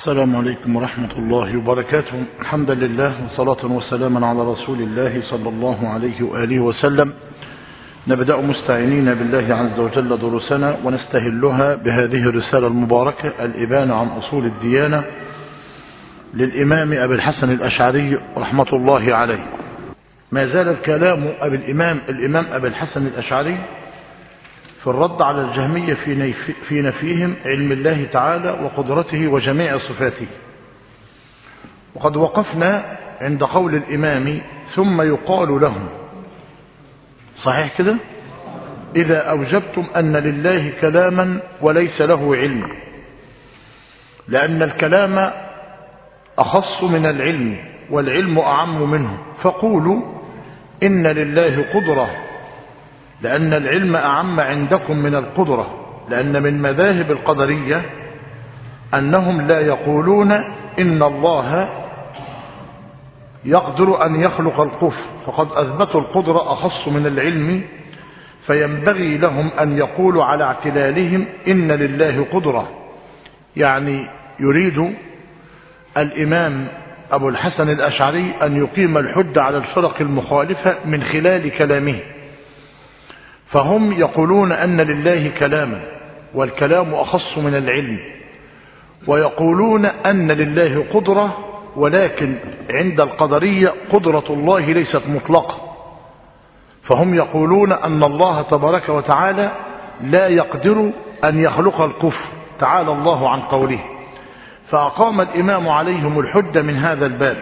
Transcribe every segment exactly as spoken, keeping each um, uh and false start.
السلام عليكم ورحمة الله وبركاته. الحمد لله وصلاة وسلاما على رسول الله صلى الله عليه وآله وسلم. نبدأ مستعينين بالله عز وجل دروسنا ونستهلها بهذه الرسالة المباركة الإبانة عن أصول الديانة للإمام أبي الحسن الأشعري رحمة الله عليه. ما زال الكلام أبي الإمام الإمام أبي الحسن الأشعري في الرد على الجهمية في نفيهم علم الله تعالى وقدرته وجميع صفاته. وقد وقفنا عند قول الإمام ثم يقال لهم، صحيح كده؟ إذا أوجبتم أن لله كلاما وليس له علم، لأن الكلام أخص من العلم والعلم أعم منه، فقولوا إن لله قدرة، لأن العلم أعم عندكم من القدرة، لأن من مذاهب القدرية أنهم لا يقولون إن الله يقدر أن يخلق الكفر، فقد أثبتوا القدرة أخص من العلم، فينبغي لهم أن يقولوا على اعتلالهم إن لله قدرة. يعني يريد الإمام أبو الحسن الأشعري أن يقيم الحج على الفرق المخالفة من خلال كلامه. فهم يقولون أن لله كلاما والكلام أخص من العلم، ويقولون أن لله قدرة، ولكن عند القدرية قدرة الله ليست مطلقة، فهم يقولون أن الله تبارك وتعالى لا يقدر أن يخلق الكفر، تعالى الله عن قوله. فأقام الإمام عليهم الحج من هذا الباب.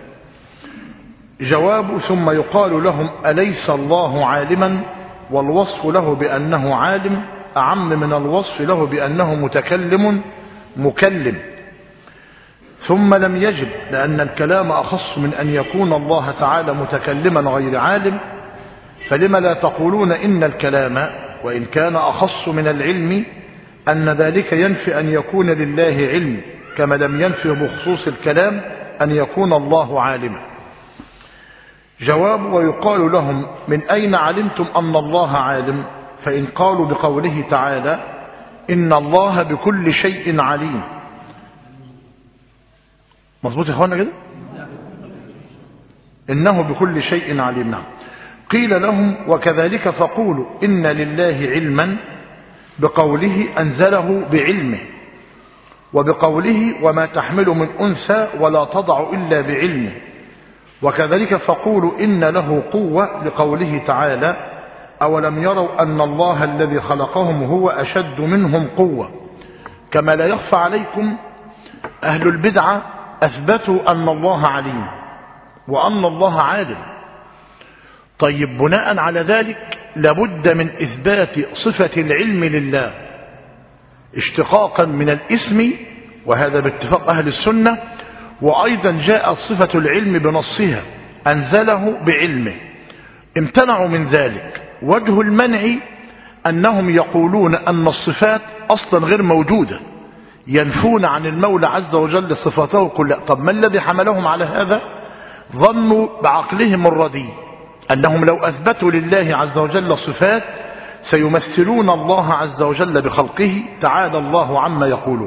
جواب ثم يقال لهم أليس الله عالما؟ والوصف له بأنه عالم أعم من الوصف له بأنه متكلم مكلم. ثم لم يجب، لأن الكلام أخص من أن يكون الله تعالى متكلما غير عالم، فلما لا تقولون إن الكلام وإن كان أخص من العلم أن ذلك ينفي أن يكون لله علم، كما لم ينفي بخصوص الكلام أن يكون الله عالما. جواب ويقال لهم من أين علمتم أن الله عالم؟ فإن قالوا بقوله تعالى إن الله بكل شيء عليم. مظبوط يا اخوانا كده؟ إنه بكل شيء عليم. نعم. قيل لهم وكذلك فقولوا إن لله علما بقوله أنزله بعلمه، وبقوله وما تحمل من أنثى ولا تضع إلا بعلمه، وكذلك فقولوا إن له قوة لقوله تعالى أولم يروا أن الله الذي خلقهم هو أشد منهم قوة. كما لا يخفى عليكم أهل البدعة أثبتوا أن الله عليم وأن الله عادل. طيب بناء على ذلك لابد من إثبات صفة العلم لله اشتقاقا من الاسم، وهذا باتفاق أهل السنة. وأيضا جاءت صفة العلم بنصها أنزله بعلمه، امتنعوا من ذلك. وجه المنع أنهم يقولون أن الصفات أصلا غير موجودة، ينفون عن المولى عز وجل صفاته كلها. طب ما الذي حملهم على هذا؟ ظنوا بعقلهم الرديء أنهم لو أثبتوا لله عز وجل صفات سيمثلون الله عز وجل بخلقه، تعالى الله عما يقولون.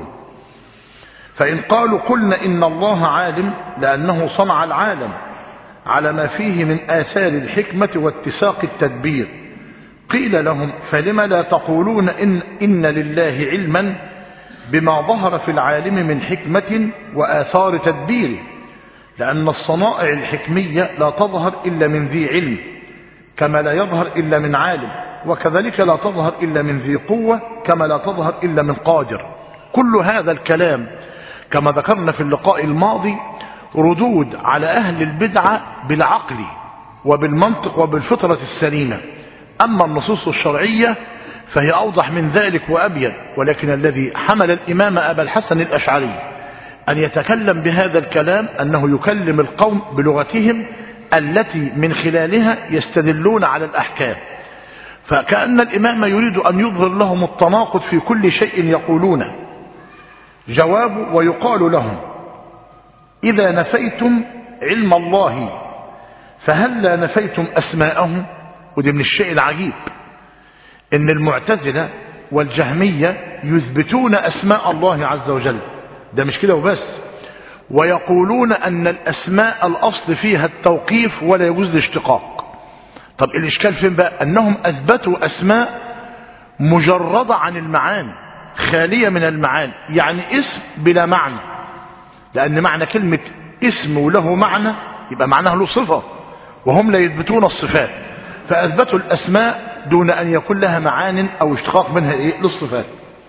فإن قالوا قلنا إن الله عالم لأنه صنع العالم على ما فيه من آثار الحكمة واتساق التدبير، قيل لهم فلما لا تقولون إن, إن لله علما بما ظهر في العالم من حكمة وآثار تدبير، لأن الصنائع الحكمية لا تظهر إلا من ذي علم، كما لا يظهر إلا من عالم، وكذلك لا تظهر إلا من ذي قوة، كما لا تظهر إلا من قادر. كل هذا الكلام كما ذكرنا في اللقاء الماضي ردود على أهل البدعة بالعقل وبالمنطق وبالفطرة السليمة. أما النصوص الشرعية فهي أوضح من ذلك وأبين. ولكن الذي حمل الإمام أبا الحسن الأشعري أن يتكلم بهذا الكلام أنه يكلم القوم بلغتهم التي من خلالها يستدلون على الأحكام، فكأن الإمام يريد أن يظهر لهم التناقض في كل شيء يقولونه. جواب ويقال لهم إذا نفيتم علم الله فهل لا نفيتم أسماءه؟ ودي من الشيء العجيب إن المعتزلة والجهمية يثبتون أسماء الله عز وجل ده مش كده وبس، ويقولون أن الأسماء الأصل فيها التوقيف ولا يجوز الاشتقاق. طب الإشكال فين بقى؟ أنهم أثبتوا أسماء مجردة عن المعاني، خالية من المعاني، يعني اسم بلا معنى، لأن معنى كلمة اسم وله معنى يبقى معناه له صفة، وهم لا يثبتون الصفات، فأثبتوا الأسماء دون أن يكون لها معان أو اشتقاق منها إيه للصفات.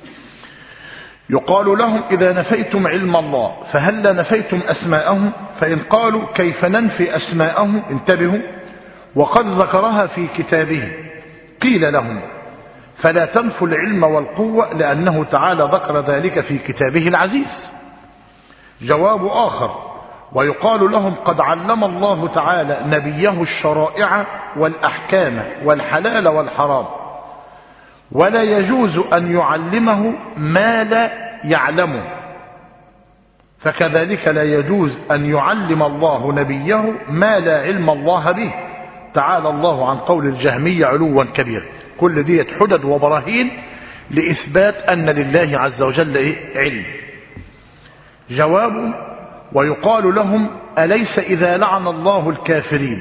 يقال لهم إذا نفيتم علم الله فهل نفيتم أسماءه؟ فإن قالوا كيف ننفي أسماءه، انتبهوا، وقد ذكرها في كتابه، قيل لهم فلا تنفوا العلم والقوة لأنه تعالى ذكر ذلك في كتابه العزيز. جواب آخر: ويقال لهم قد علم الله تعالى نبيه الشرائع والأحكام والحلال والحرام، ولا يجوز أن يعلمه ما لا يعلمه، فكذلك لا يجوز أن يعلم الله نبيه ما لا علم الله به، تعالى الله عن قول الجهمية علوا كبيرا. كل دي حجج وبراهين لإثبات أن لله عز وجل علم. جواب: ويقال لهم أليس إذا لعن الله الكافرين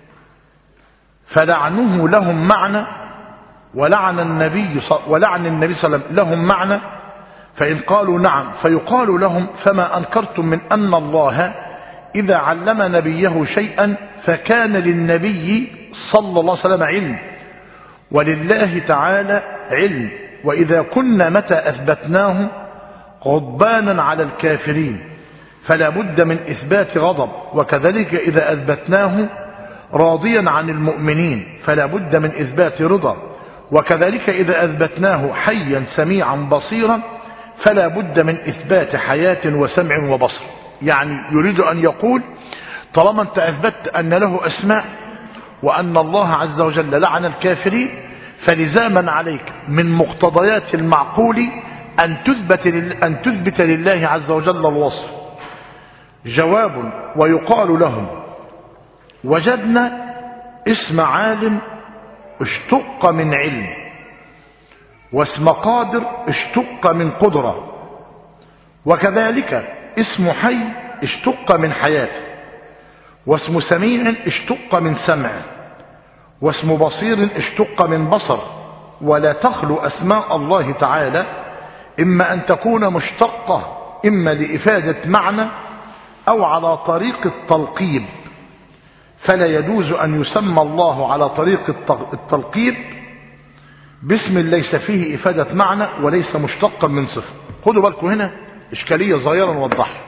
فلعنه لهم معنى، ولعن النبي ولعن النبي صلى الله عليه وسلم لهم معنى؟ فإن قالوا نعم فيقال لهم فما أنكرتم من أن الله إذا علم نبيه شيئا فكان للنبي صلى الله عليه وسلم علم ولله تعالى علم، وإذا كنا متى أثبتناه غضبانا على الكافرين فلا بد من إثبات غضب، وكذلك إذا أثبتناه راضيا عن المؤمنين فلا بد من إثبات رضا، وكذلك إذا أثبتناه حيا سميعا بصيرا فلا بد من إثبات حياة وسمع وبصر. يعني يريد أن يقول طالما أنت أثبت أن له أسماء وأن الله عز وجل لعن الكافرين، فلزاما عليك من مقتضيات المعقول أن تثبت, أن تثبت لله عز وجل الوصف. جواب: ويقال لهم وجدنا اسم عالم اشتق من علم، واسم قادر اشتق من قدرة، وكذلك اسم حي اشتق من حياة، واسم سميع اشتق من سمع، واسم بصير اشتق من بصر. ولا تخلو أسماء الله تعالى إما أن تكون مشتقة إما لإفادة معنى أو على طريق التلقيب، فلا يجوز أن يسمى الله على طريق التلقيب باسم ليس فيه إفادة معنى وليس مشتقا من صفة. خدوا بالكم هنا إشكالية صغيرة نوضحها.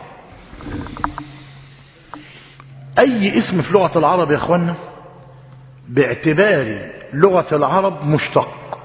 أي اسم في لغة العرب يا أخوانا باعتبار لغة العرب مشتق،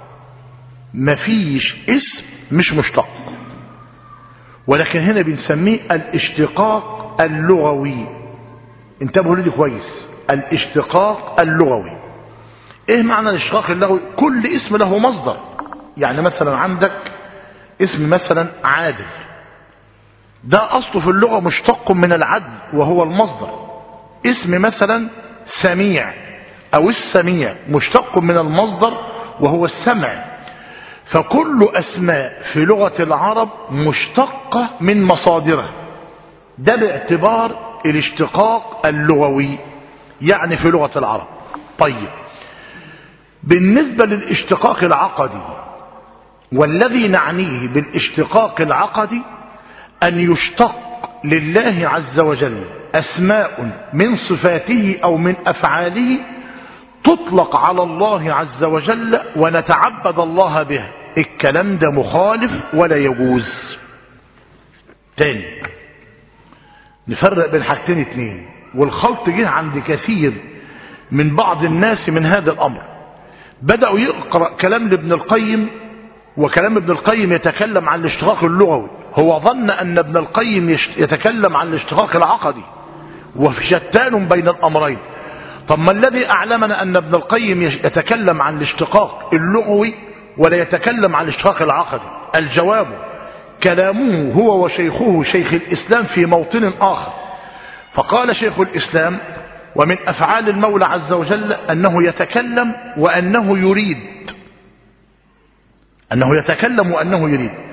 مفيش اسم مش مشتق، ولكن هنا بنسميه الاشتقاق اللغوي. انتبهوا لدي كويس، الاشتقاق اللغوي. ايه معنى الاشتقاق اللغوي؟ كل اسم له مصدر. يعني مثلا عندك اسم مثلا عادل، ده اصله في اللغة مشتق من العدل وهو المصدر. اسم مثلا سميع او السميع مشتق من المصدر وهو السمع. فكل اسماء في لغة العرب مشتقة من مصادرها، ده باعتبار الاشتقاق اللغوي يعني في لغة العرب. طيب بالنسبة للاشتقاق العقدي، والذي نعنيه بالاشتقاق العقدي أن يشتق لله عز وجل أسماء من صفاته أو من أفعاله تطلق على الله عز وجل ونتعبد الله بها. الكلام ده مخالف ولا يجوز. تاني نفرق بين حاجتين اتنين، والخلط جه عند كثير من بعض الناس من هذا الأمر. بدأوا يقرأ كلام لابن القيم، وكلام ابن القيم يتكلم عن الاشتقاق اللغوي، هو ظن أن ابن القيم يتكلم عن الاشتقاق العقدي، وشتان بين الأمرين. طب ما الذي أعلمنا أن ابن القيم يتكلم عن الاشتقاق اللغوي ولا يتكلم عن الاشتقاق العقدي؟ الجواب: كلامه هو وشيخه شيخ الإسلام في موطن آخر. فقال شيخ الإسلام: ومن أفعال المولى عز وجل أنه يتكلم وأنه يريد، أنه يتكلم وأنه يريد.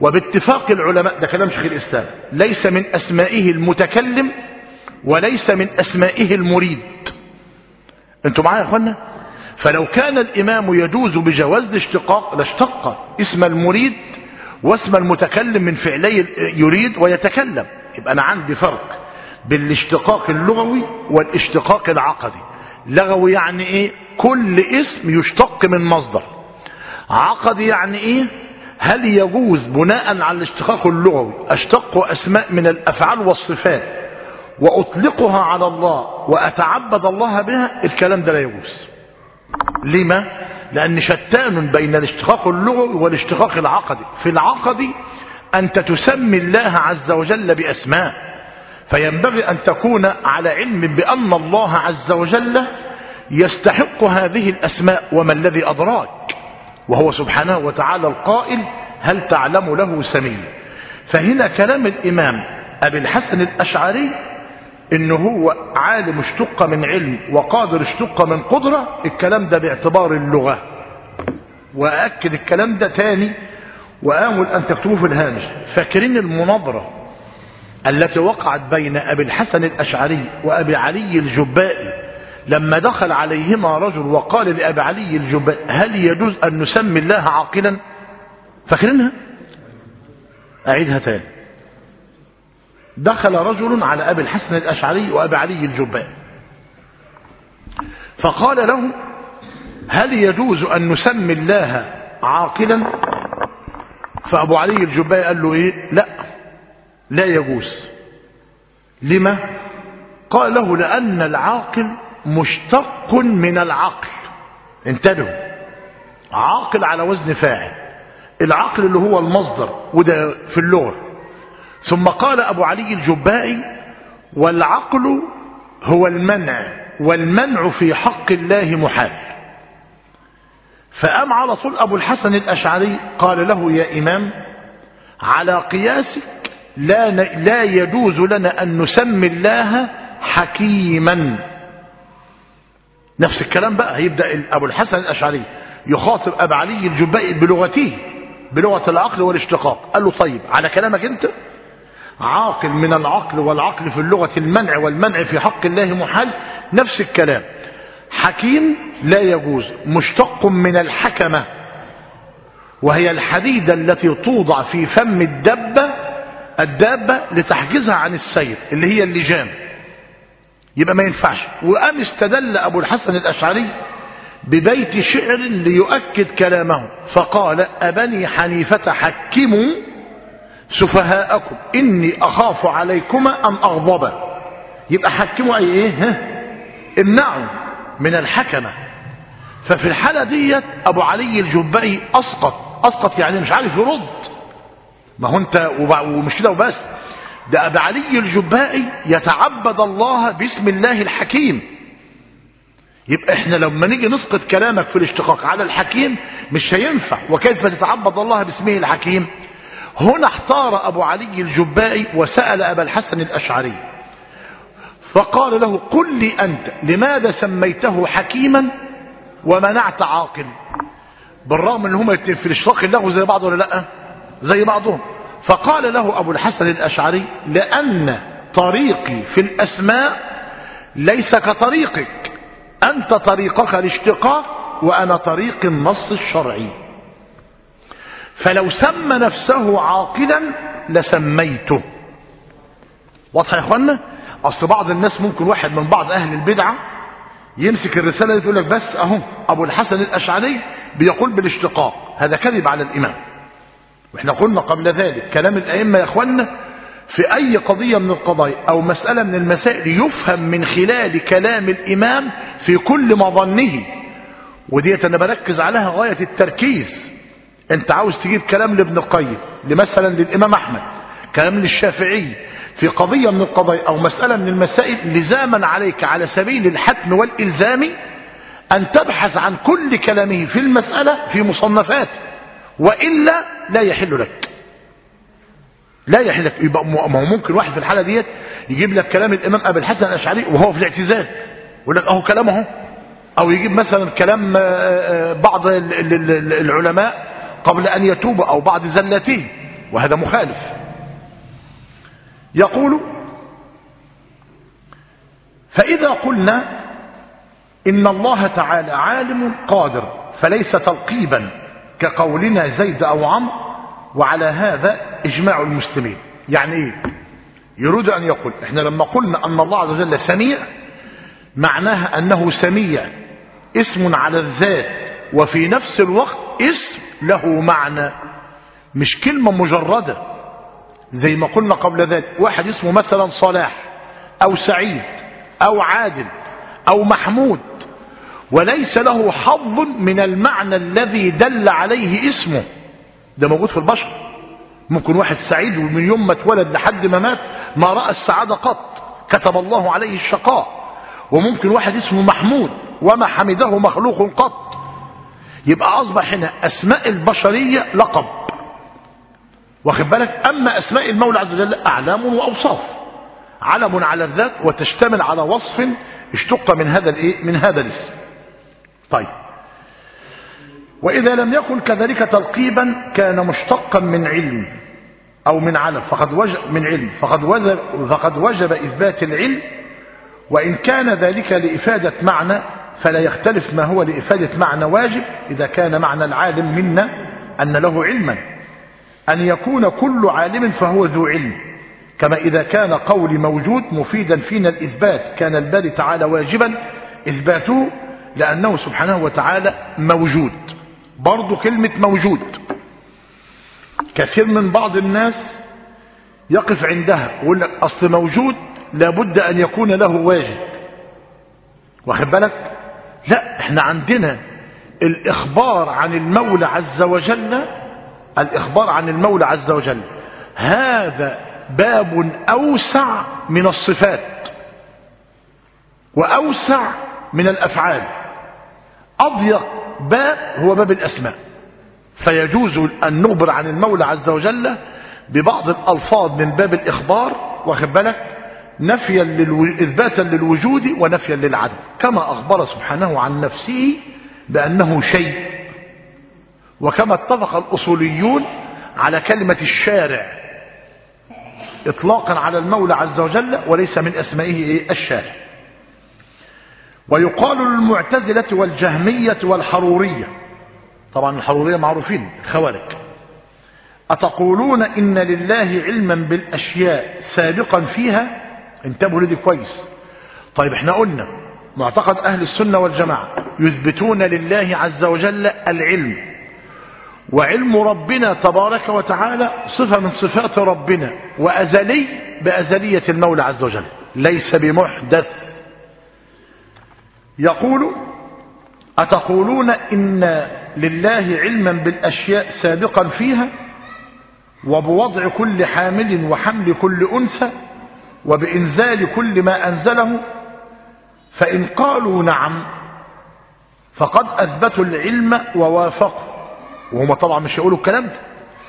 وباتفاق العلماء، ده كلام شيخ الإسلام، ليس من أسمائه المتكلم وليس من أسمائه المريد. انتوا معايا يا اخوانا؟ فلو كان الإمام يجوز بجواز الاشتقاق لاشتق اسم المريد واسم المتكلم من فعلي يريد ويتكلم. يبقى أنا عندي فرق بين الاشتقاق اللغوي والاشتقاق العقدي. لغوي يعني ايه؟ كل اسم يشتق من مصدر. عقدي يعني ايه؟ هل يجوز بناء على الاشتقاق اللغوي اشتق أسماء من الأفعال والصفات وأطلقها على الله وأتعبد الله بها؟ الكلام ده لا يجوز. لما؟ لأن شتان بين الاشتقاق اللغوي والاشتقاق العقدي. في العقدي أنت تسمي الله عز وجل بأسماء، فينبغي أن تكون على علم بأن الله عز وجل يستحق هذه الأسماء، وما الذي أدراك؟ وهو سبحانه وتعالى القائل هل تعلم له سميا. فهنا كلام الإمام أبي الحسن الأشعري إنه هو عالم اشتق من علم وقادر اشتق من قدرة، الكلام ده باعتبار اللغة. وأكد الكلام ده تاني وآمل أن تكتبوه في الهامش. فاكرين المناظرة التي وقعت بين أبي الحسن الأشعري وأبي علي الجبائي لما دخل عليهما رجل وقال لأبي علي الجبائي هل يجوز أن نسمي الله عاقلا؟ فاكرينها؟ أعيدها تاني. دخل رجل على أبي الحسن الأشعري وأبي علي الجبائي فقال له هل يجوز أن نسمي الله عاقلا؟ فأبو علي الجبائي قال له إيه؟ لا لا يجوز. لما؟ قال له لأن العاقل مشتق من العقل. انتبهوا، عاقل على وزن فاعل، العقل اللي هو المصدر وده في اللغة. ثم قال أبو علي الجبائي والعقل هو المنع، والمنع في حق الله محال. فقام على طول أبو الحسن الأشعري قال له يا إمام على قياسك لا, لا يجوز لنا أن نسمي الله حكيما. نفس الكلام بقى هيبدأ أبو الحسن الأشعري يخاطب أبو علي الجبائي بلغته، بلغة العقل والاشتقاق. قال له طيب على كلامك أنت عاقل من العقل، والعقل في اللغة المنع، والمنع في حق الله محال. نفس الكلام. حكيم لا يجوز، مشتق من الحكمة، وهي الحديدة التي توضع في فم الدابة الدابة لتحجزها عن السير، اللي هي اللجام. يبقى ما ينفعش. وقام استدل أبو الحسن الأشعري ببيت شعر ليؤكد كلامه، فقال أبني حنيفة حكموا سفهاءكم إني أخاف عليكما أن أغضب. يبقى حكموا أي إيه؟ امنعوا من الحكمة. ففي الحالة ديت أبو علي الجبائي أسقط. أسقط يعني مش عارف يرد. ما هو أنت ومش كده وبس، ده أبو علي الجبائي يتعبد الله باسم الله الحكيم. يبقى احنا لما نيجي نسقط كلامك في الاشتقاق على الحكيم مش هينفع. وكيف تتعبد الله باسمه الحكيم؟ هنا احتار أبو علي الجبائي وسأل أبا الحسن الأشعري فقال له قل لي أنت لماذا سميته حكيما ومنعت عاقل؟ بالرغم ان هم في الاشتقاق اللغوي زي بعض ولا لا؟ زي بعضهم. فقال له أبو الحسن الأشعري لأن طريقي في الأسماء ليس كطريقك، أنت طريقك الاشتقاق وأنا طريق النص الشرعي. فلو سمى نفسه عاقلا لسميته. واضح يا اخوانا؟ اصل بعض الناس ممكن واحد من بعض اهل البدعة يمسك الرسالة يقول لك بس اهو ابو الحسن الاشعري بيقول بالاشتقاق، هذا كذب على الامام. واحنا قلنا قبل ذلك كلام الائمة يا اخوانا في اي قضية من القضايا او مسألة من المسائل يفهم من خلال كلام الامام في كل مظنه، وديت انا بركز عليها غاية التركيز. انت عاوز تجيب كلام لابن القيم مثلا للامام احمد، كلام للشافعي في قضية من القضايا او مسألة من المسائل، لزاما عليك على سبيل الحتم والالزام ان تبحث عن كل كلامه في المسألة في مصنفات، وإلا لا يحل لك. لا يحل لك. يبقى ما هو ممكن واحد في الحالة ديت يجيب لك كلام الامام ابي الحسن الاشعري وهو في الاعتزال يقول لك اهو كلامه اهو، او يجيب مثلا كلام بعض العلماء قبل أن يتوب أو بعد زلته وهذا مخالف. يقول: فإذا قلنا إن الله تعالى عالم قادر فليس تلقيبا كقولنا زيد أو عمرو، وعلى هذا إجماع المسلمين. يعني إيه؟ يريد أن يقول إحنا لما قلنا أن الله عز وجل سميع، معناها أنه سميع اسم على الذات وفي نفس الوقت اسم له معنى، مش كلمة مجردة زي ما قلنا قبل ذلك. واحد اسمه مثلا صلاح أو سعيد أو عادل أو محمود، وليس له حظ من المعنى الذي دل عليه اسمه. ده موجود في البشر. ممكن واحد سعيد ومن يوم ما اتولد لحد ما مات ما رأى السعادة قط، كتب الله عليه الشقاء. وممكن واحد اسمه محمود وما حمده مخلوق قط. يبقى أصبح هنا أسماء البشرية لقب، واخد بالك. أما أسماء المولى عز وجل أعلام وأوصاف، علم على الذات وتشتمل على وصف اشتق من هذا الايه من هذا الاسم. طيب، وإذا لم يكن كذلك تلقيبا كان مشتقا من علم أو من علم فقد وجب من علم فقد وجب, فقد وجب إثبات العلم، وإن كان ذلك لإفادة معنى فلا يختلف ما هو لإفادة معنى واجب إذا كان معنى العالم منا أن له علما، أن يكون كل عالم فهو ذو علم. كما إذا كان قولي موجود مفيدا فينا الإثبات كان الباري تعالى واجبا إثباته، لأنه سبحانه وتعالى موجود. برضو كلمة موجود كثير من بعض الناس يقف عندها ويقول لك أصل موجود لابد أن يكون له واجب، واخد بالك. لا، احنا عندنا الإخبار عن المولى عز وجل، الإخبار عن المولى عز وجل هذا باب أوسع من الصفات وأوسع من الأفعال. أضيق باب هو باب الأسماء، فيجوز أن نخبر عن المولى عز وجل ببعض الألفاظ من باب الإخبار، واخد بالك، نفيا للو... إثباتا للوجود ونفيا للعدم، كما أخبر سبحانه عن نفسه بأنه شيء، وكما اتفق الأصوليون على كلمة الشارع إطلاقا على المولى عز وجل وليس من أسمائه الشارع. ويقال للمعتزلة والجهمية والحرورية، طبعا الحرورية معروفين خوارج، أتقولون إن لله علما بالأشياء سابقا فيها؟ انتبهوا لدي كويس. طيب احنا قلنا معتقد أهل السنة والجماعة يثبتون لله عز وجل العلم، وعلم ربنا تبارك وتعالى صفة من صفات ربنا وأزلي بأزلية المولى عز وجل ليس بمحدث. يقول: أتقولون إن لله علما بالأشياء سابقا فيها، وبوضع كل حامل وحمل كل أنثى، وبإنزال كل ما أنزله؟ فإن قالوا نعم فقد أثبتوا العلم ووافقوا، وهم طبعا مش يقولوا الكلام ده.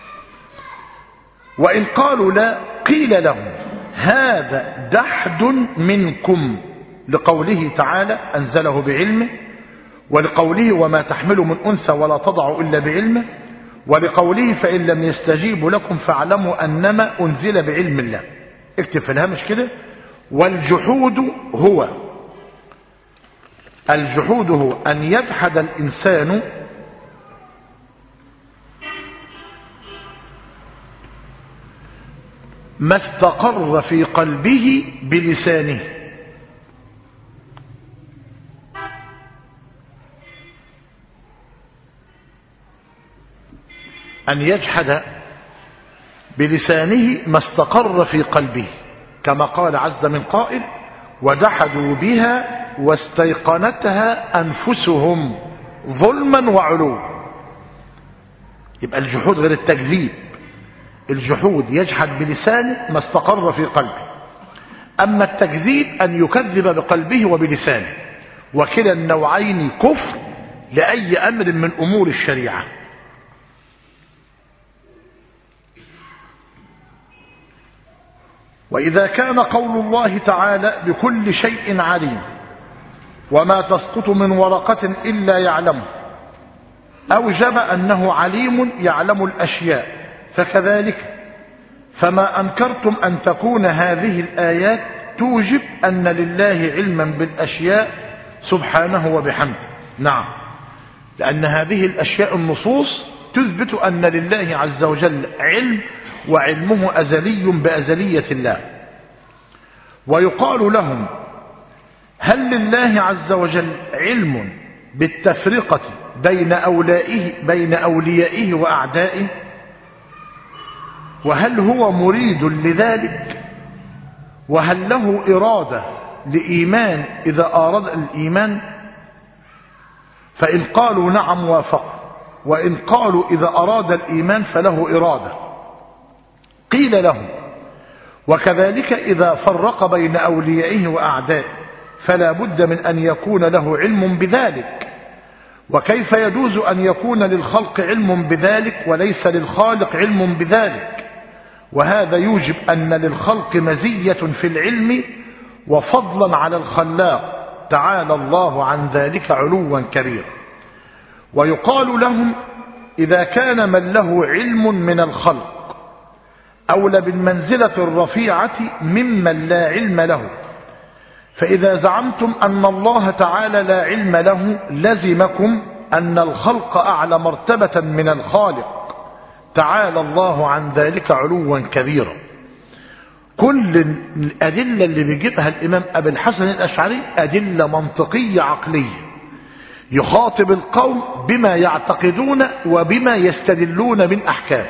وإن قالوا لا قيل لهم هذا دحد منكم، لقوله تعالى أنزله بعلمه، ولقوله وما تحمل من أنثى ولا تضع إلا بعلمه، ولقوله فإن لم يستجيبوا لكم فاعلموا أنما أنزل بعلم الله. اكتب في الهامش كده: والجحود هو الجحود هو أن يجحد الإنسان ما استقر في قلبه بلسانه. أن يجحد بلسانه ما استقر في قلبه، كما قال عز من قائل: وجحدوا بها واستيقنتها أنفسهم ظلما وعلوا. يبقى الجحود غير التكذيب. الجحود يجحد بلسانه ما استقر في قلبه، أما التكذيب أن يكذب بقلبه وبلسانه، وكلا النوعين كفر لأي أمر من أمور الشريعة. وإذا كان قول الله تعالى بكل شيء عليم وما تسقط من ورقة إلا يعلمه أوجب أنه عليم يعلم الأشياء، فكذلك فما أنكرتم أن تكون هذه الآيات توجب أن لله علما بالأشياء سبحانه وبحمده. نعم، لأن هذه الأشياء النصوص تثبت أن لله عز وجل علم، وعلمه أزلي بأزلية الله. ويقال لهم: هل لله عز وجل علم بالتفرقة بين أوليائه, بين أوليائه وأعدائه؟ وهل هو مريد لذلك؟ وهل له إرادة لإيمان إذا أراد الإيمان؟ فإن قالوا نعم وافق، وإن قالوا إذا أراد الإيمان فله إرادة. قيل لهم: وكذلك إذا فرق بين أوليائه وأعدائه فلا بد من أن يكون له علم بذلك. وكيف يجوز أن يكون للخلق علم بذلك وليس للخالق علم بذلك؟ وهذا يوجب أن للخلق مزية في العلم وفضلا على الخلاق تعالى الله عن ذلك علوا كبيرا. ويقال لهم: إذا كان من له علم من الخلق أولى بالمنزلة الرفيعة ممن لا علم له، فإذا زعمتم أن الله تعالى لا علم له لزمكم أن الخلق أعلى مرتبة من الخالق تعالى الله عن ذلك علوا كبيرا. كل الأدلة اللي بيجيبها الإمام أبي الحسن الأشعري أدلة منطقية عقلية، يخاطب القوم بما يعتقدون وبما يستدلون من أحكام.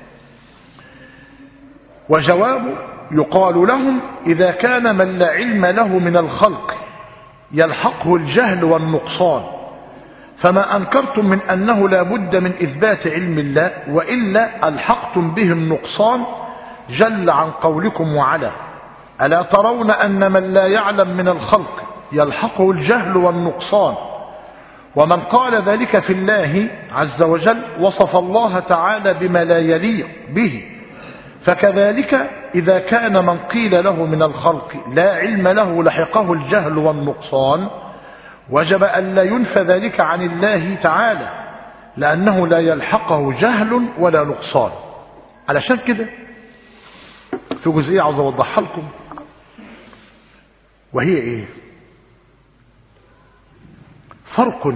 وجواب: يقال لهم: إذا كان من لا علم له من الخلق يلحقه الجهل والنقصان، فما أنكرتم من أنه لا بد من إثبات علم الله، وإلا ألحقتم به النقصان جل عن قولكم وعلا: ألا ترون أن من لا يعلم من الخلق يلحقه الجهل والنقصان؟ ومن قال ذلك في الله عز وجل وصف الله تعالى بما لا يليق به. فكذلك إذا كان من قيل له من الخلق لا علم له لحقه الجهل والنقصان، وجب أن لا ينفى ذلك عن الله تعالى، لأنه لا يلحقه جهل ولا نقصان. علشان كده في جزئية عاوز أوضحها لكم، وهي إيه؟ فرق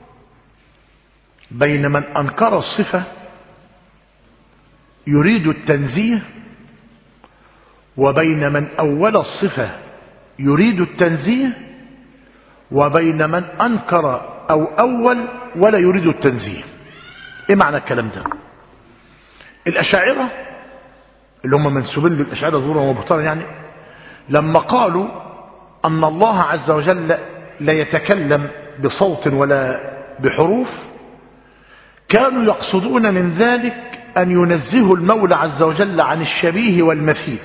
بين من أنكر الصفة يريد التنزيه، وبين من أول الصفة يريد التنزيه، وبين من أنكر أو أول ولا يريد التنزيه. إيه معنى الكلام ده؟ الأشاعرة اللي هم منسوبين للأشاعرة ظهورا وبطانا، يعني لما قالوا أن الله عز وجل لا يتكلم بصوت ولا بحروف، كانوا يقصدون من ذلك أن ينزهوا المولى عز وجل عن الشبيه والمثيل،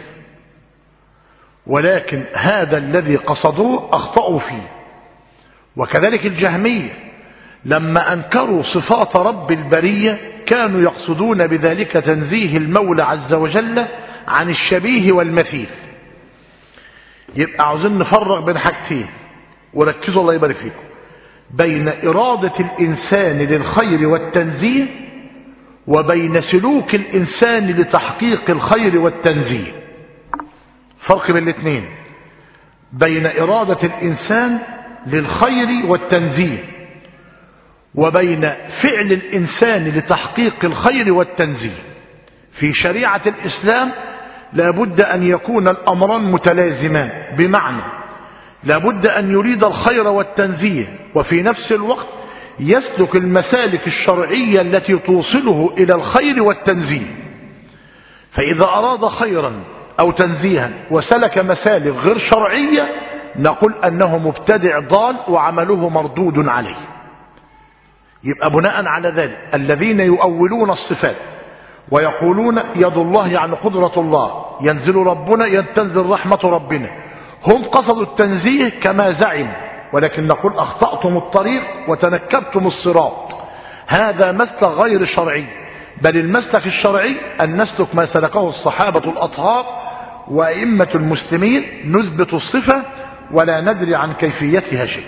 ولكن هذا الذي قصدوه أخطأوا فيه. وكذلك الجهمية لما أنكروا صفات رب البرية كانوا يقصدون بذلك تنزيه المولى عز وجل عن الشبيه والمثيل. يبقى عاوزين نفرق بين حاجتين، وركزوا الله يبارك فيكم، بين إرادة الإنسان للخير والتنزيه وبين سلوك الإنسان لتحقيق الخير والتنزيه. فرق بين الاثنين، بين إرادة الإنسان للخير والتنزيه وبين فعل الإنسان لتحقيق الخير والتنزيه. في شريعة الإسلام لابد أن يكون الأمران متلازمان، بمعنى لابد أن يريد الخير والتنزيه وفي نفس الوقت يسلك المسالك الشرعية التي توصله إلى الخير والتنزيه. فإذا أراد خيرا أو تنزيها وسلك مسالك غير شرعية نقول أنه مبتدع ضال وعمله مردود عليه. يبقى بناء على ذلك الذين يؤولون الصفات ويقولون يد الله يعني قدرة الله، ينزل ربنا ينتزل رحمة ربنا، هم قصدوا التنزيه كما زعموا، ولكن نقول أخطأتم الطريق وتنكبتم الصراط. هذا مسلك غير شرعي، بل المسلك الشرعي أن نسلك ما سلكه الصحابة الأطهار وأئمة المسلمين، نثبت الصفة ولا ندري عن كيفيتها شيء.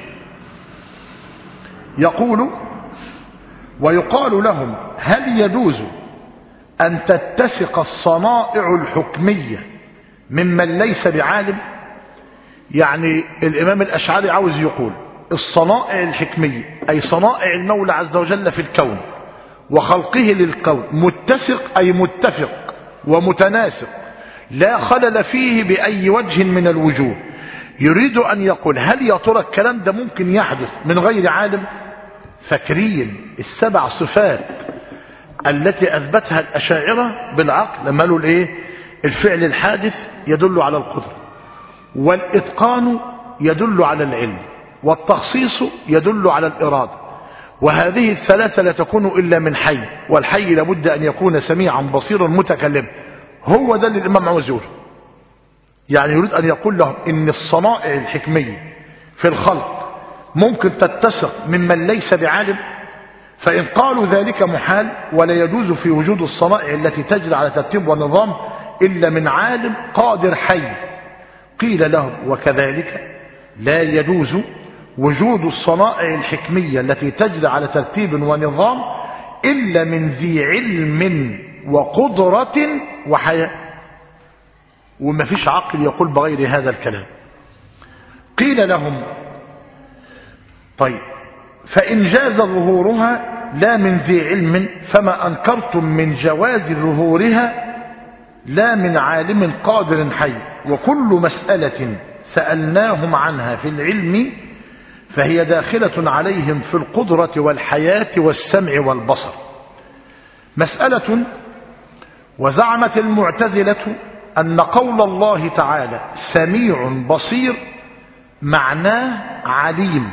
يقول: ويقال لهم: هل يجوز أن تتسق الصنائع الحكمية ممن ليس بعالم. يعني الإمام الأشعري عاوز يقول الصنائع الحكمية أي صنائع المولى عز وجل في الكون وخلقه للكون متسق أي متفق ومتناسق لا خلل فيه بأي وجه من الوجوه. يريد أن يقول هل يا ترى الكلام ده ممكن يحدث من غير عالم؟ فاكرين السبع صفات التي أثبتها الأشاعرة بالعقل لما قالوا الايه؟ الفعل الحادث يدل على القدرة، والإتقان يدل على العلم، والتخصيص يدل على الإرادة، وهذه الثلاثة لا تكون إلا من حي، والحي لابد أن يكون سميعا بصيرا متكلما. هو ده اللي الإمام عاوز يقوله. يعني يريد أن يقول لهم إن الصنائع الحكمية في الخلق ممكن تتسق ممن ليس بعالم، فإن قالوا ذلك محال ولا يجوز في وجود الصنائع التي تجري على ترتيب ونظام إلا من عالم قادر حي. قيل لهم وكذلك لا يجوز وجود الصنائع الحكمية التي تجري على ترتيب ونظام إلا من ذي علم وقدرة وحياة، وما فيش عقل يقول بغير هذا الكلام. قيل لهم طيب فإن جاز ظهورها لا من ذي علم فما أنكرتم من جواز ظهورها لا من عالم قادر حي، وكل مسألة سألناهم عنها في العلم فهي داخلة عليهم في القدرة والحياة والسمع والبصر. مسألة: وزعمت المعتزلة أن قول الله تعالى سميع بصير معناه عليم.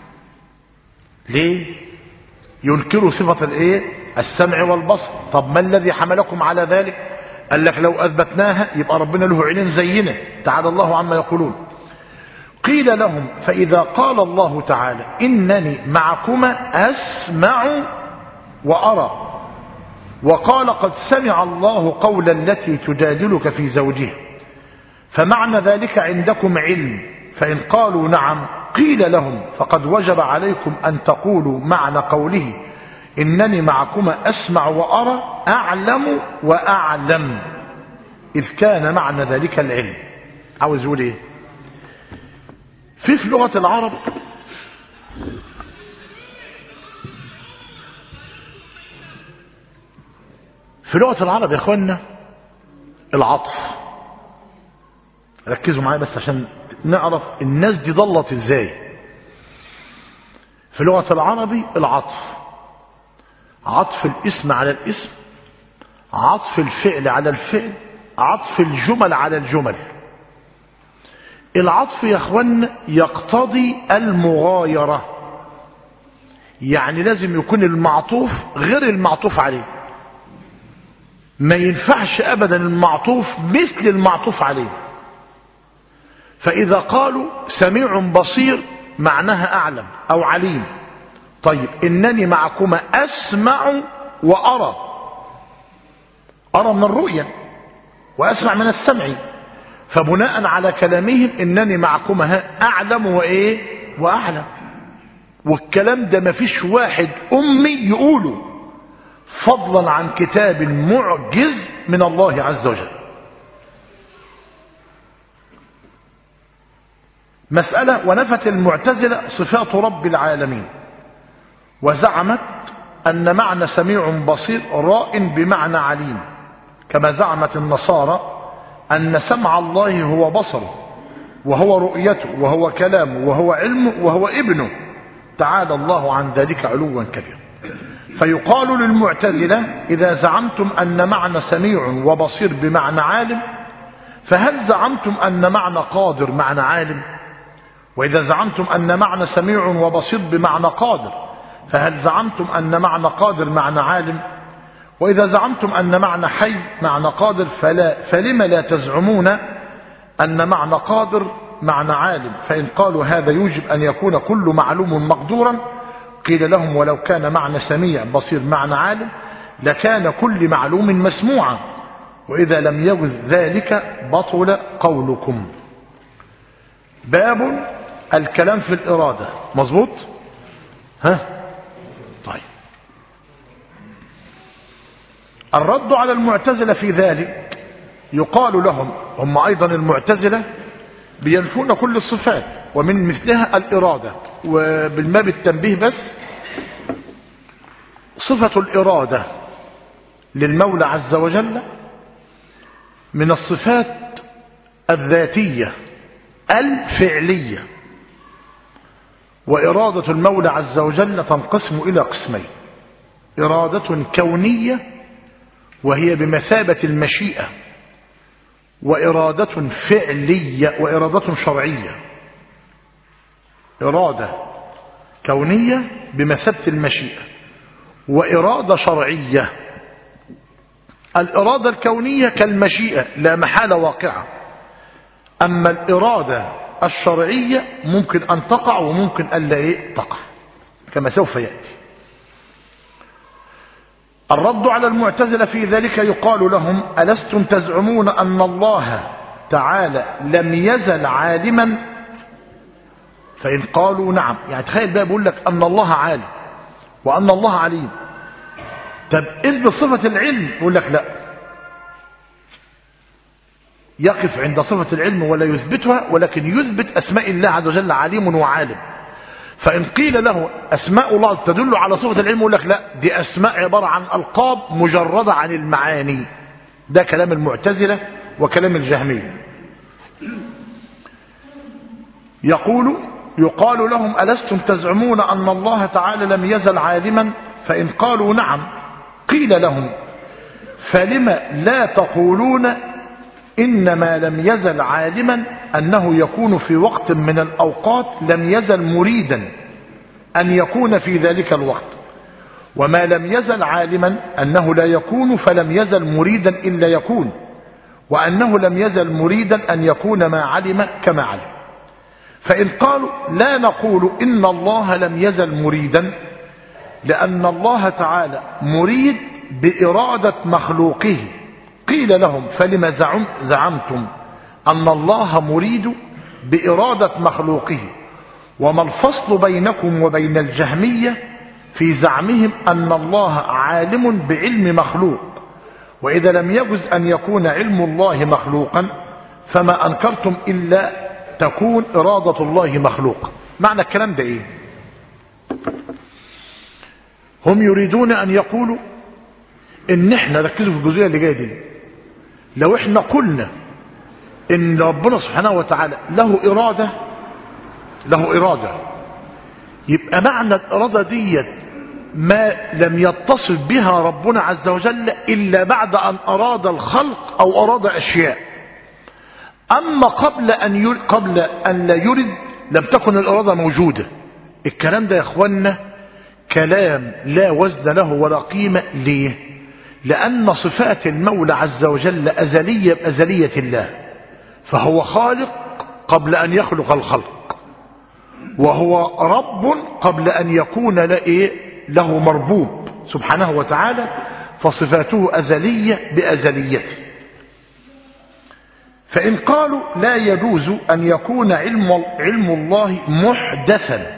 ليه؟ ينكروا صفة الايه؟ السمع والبصر. طب ما الذي حملكم على ذلك؟ قال لك لو أثبتناها يبقى ربنا له عينين زينا، تعالى الله عما يقولون. قيل لهم فإذا قال الله تعالى إنني معكما أسمع وأرى، وقال قد سمع الله قول التي تجادلك في زوجها، فمعنى ذلك عندكم علم؟ فإن قالوا نعم قيل لهم فقد وجب عليكم أن تقولوا معنى قوله إنني معكما أسمع وأرى أعلم وأعلم، إذ كان معنى ذلك العلم. عاوز يقول إيه؟ في في لغة العرب في لغة العرب يا اخوانا العطف، ركزوا معايا بس عشان نعرف الناس دي ضلت ازاي. في لغة العربي العطف عطف الاسم على الاسم، عطف الفعل على الفعل، عطف الجمل على الجمل. العطف يا اخوانا يقتضي المغايرة، يعني لازم يكون المعطوف غير المعطوف عليه، ما ينفعش ابدا المعطوف مثل المعطوف عليه. فاذا قالوا سميع بصير معناها اعلم او عليم. طيب انني معكما اسمع وارى، ارى من الرؤية واسمع من السمع، فبناء على كلامهم انني معكما اعلم وايه واعلم. والكلام ده ما فيش واحد امي يقوله فضلا عن كتاب معجز من الله عز وجل. مسألة: ونفت المعتزلة صفات رب العالمين وزعمت أن معنى سميع بصير راء بمعنى عليم، كما زعمت النصارى أن سمع الله هو بصره وهو رؤيته وهو كلامه وهو علمه وهو ابنه، تعالى الله عن ذلك علوا كبيرا. فيقال للمعتزلة إذا زعمتم أن معنى سميع وبصير بمعنى عالم فهل زعمتم أن معنى قادر معنى عالم؟ وإذا زعمتم أن معنى سميع وبصير بمعنى قادر فهل زعمتم أن معنى قادر معنى عالم؟ وإذا زعمتم أن معنى حي معنى قادر فلا فلما لا تزعمون أن معنى قادر معنى عالم؟ فإن قالوا هذا يوجب أن يكون كل معلوم مقدورا. قيل لهم ولو كان معنى سميع بصير معنى عالم لكان كل معلوم مسموعا، وإذا لم يجز ذلك بطل قولكم. باب الكلام في الإرادة. مظبوط؟ ها؟ طيب. الرد على المعتزلة في ذلك يقال لهم، هم أيضا المعتزلة بينفون كل الصفات ومن مثلها الإرادة، وبالماب التنبيه بس صفة الإرادة للمولى عز وجل من الصفات الذاتية الفعلية، وإرادة المولى عز وجل تنقسم إلى قسمين: إرادة كونية وهي بمثابة المشيئة، وإرادة فعلية وإرادة شرعية. إرادة كونية بمثابة المشيئة، وإرادة شرعية. الإرادة الكونية كالمشيئة لا محالة واقعة، أما الإرادة الشرعية ممكن أن تقع وممكن ألا إيه تقع كما سوف يأتي. الرد على المعتزلة في ذلك يقال لهم: ألستم تزعمون أن الله تعالى لم يزل عالما؟ فإن قالوا نعم، يعني تخيل بقى بيقول لك أن الله عالم وأن الله عليم، طب إذ بصفة العلم يقول لك لا، يقف عند صفة العلم ولا يثبتها، ولكن يثبت أسماء الله عز وجل عليم وعالم. فإن قيل له أسماء الله تدل على صفة العلم يقول لك لا، دي أسماء عبارة عن ألقاب مجردة عن المعاني. ده كلام المعتزلة وكلام الجهمية. يقول يقال لهم: ألستم تزعمون أن الله تعالى لم يزل عالما؟ فإن قالوا نعم قيل لهم: فلم لا تقولون إنما لم يزل عالما أنه يكون في وقت من الأوقات لم يزل مريدا أن يكون في ذلك الوقت، وما لم يزل عالما أنه لا يكون فلم يزل مريدا إلا يكون، وأنه لم يزل مريدا أن يكون ما علم كما علم. فإن قالوا لا نقول إن الله لم يزل مريدا لأن الله تعالى مريد بإرادة مخلوقه، قيل لهم: فلما زعم زعمتم أن الله مريد بإرادة مخلوقه؟ وما الفصل بينكم وبين الجهمية في زعمهم أن الله عالم بعلم مخلوق؟ وإذا لم يجز أن يكون علم الله مخلوقا فما أنكرتم إلا تكون إرادة الله مخلوقا. معنى الكلام ده إيه؟ هم يريدون أن يقولوا إن إحنا، ركزوا في الجزئية اللي جاية دي، لو إحنا قلنا إن ربنا سبحانه وتعالى له إرادة له إرادة يبقى معنى الإرادة دي ما لم يتصف بها ربنا عز وجل إلا بعد أن أراد الخلق أو أراد أشياء. أما قبل أن يرد قبل أن لا يرد لم تكن الإرادة موجودة. الكلام ده يا إخوانا كلام لا وزن له ولا قيمة. ليه؟ لأن صفات المولى عز وجل أزلية بأزلية الله، فهو خالق قبل أن يخلق الخلق، وهو رب قبل أن يكون له مربوب سبحانه وتعالى، فصفاته أزلية بأزليته. فإن قالوا لا يجوز أن يكون علم, علم الله محدثا،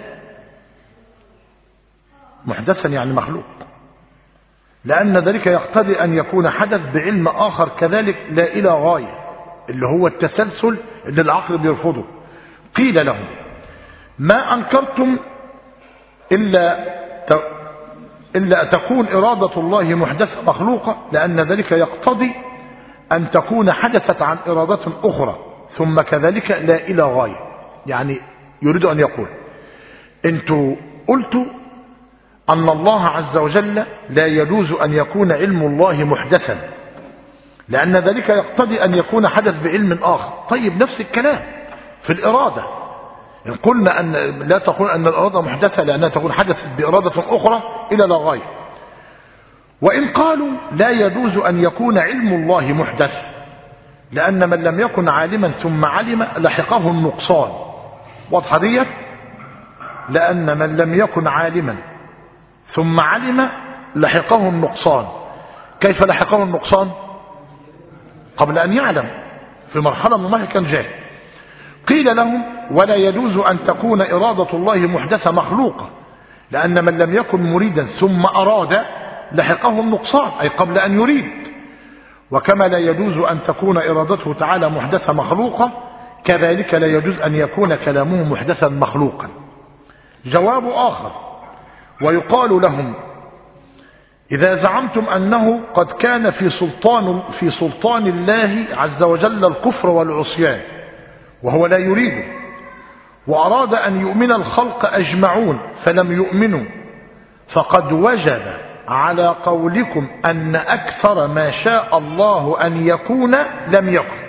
محدثا يعني مخلوق، لأن ذلك يقتضي أن يكون حدث بعلم آخر كذلك لا إلى غاية، اللي هو التسلسل اللي العقل بيرفضه. قيل لهم: ما أنكرتم إلا إلا تكون إرادة الله محدثة مخلوقة، لأن ذلك يقتضي أن تكون حدثت عن إرادة أخرى ثم كذلك لا إلى غاية. يعني يريد أن يقول أنتوا قلتوا أن الله عز وجل لا يجوز أن يكون علم الله محدثا، لأن ذلك يقتضي أن يكون حدث بعلم آخر. طيب نفس الكلام في الإرادة، إن قلنا أن لا تقول أن الإرادة محدثة لأنها تكون حدثت بإرادة أخرى إلى لا غاية. وإن قالوا لا يجوز أن يكون علم الله محدث، لأن من لم يكن عالما ثم علم لحقه النقصان. واضحة ديت؟ لأن من لم يكن عالما ثم علم لحقه النقصان. كيف لحقه النقصان؟ قبل أن يعلم في مرحلة من المرحلة كان جاهل. قيل لهم: ولا يجوز أن تكون إرادة الله محدثة مخلوقة، لأن من لم يكن مريدا ثم أراد لحقه النقصان، أي قبل أن يريد. وكما لا يجوز أن تكون إرادته تعالى محدثة مخلوقة، كذلك لا يجوز أن يكون كلامه محدثا مخلوقا. جواب آخر: ويقال لهم: إذا زعمتم أنه قد كان في سلطان, في سلطان الله عز وجل الكفر والعصيان وهو لا يريده، وأراد أن يؤمن الخلق أجمعون فلم يؤمنوا، فقد وجب على قولكم أن أكثر ما شاء الله أن يكون لم يكن،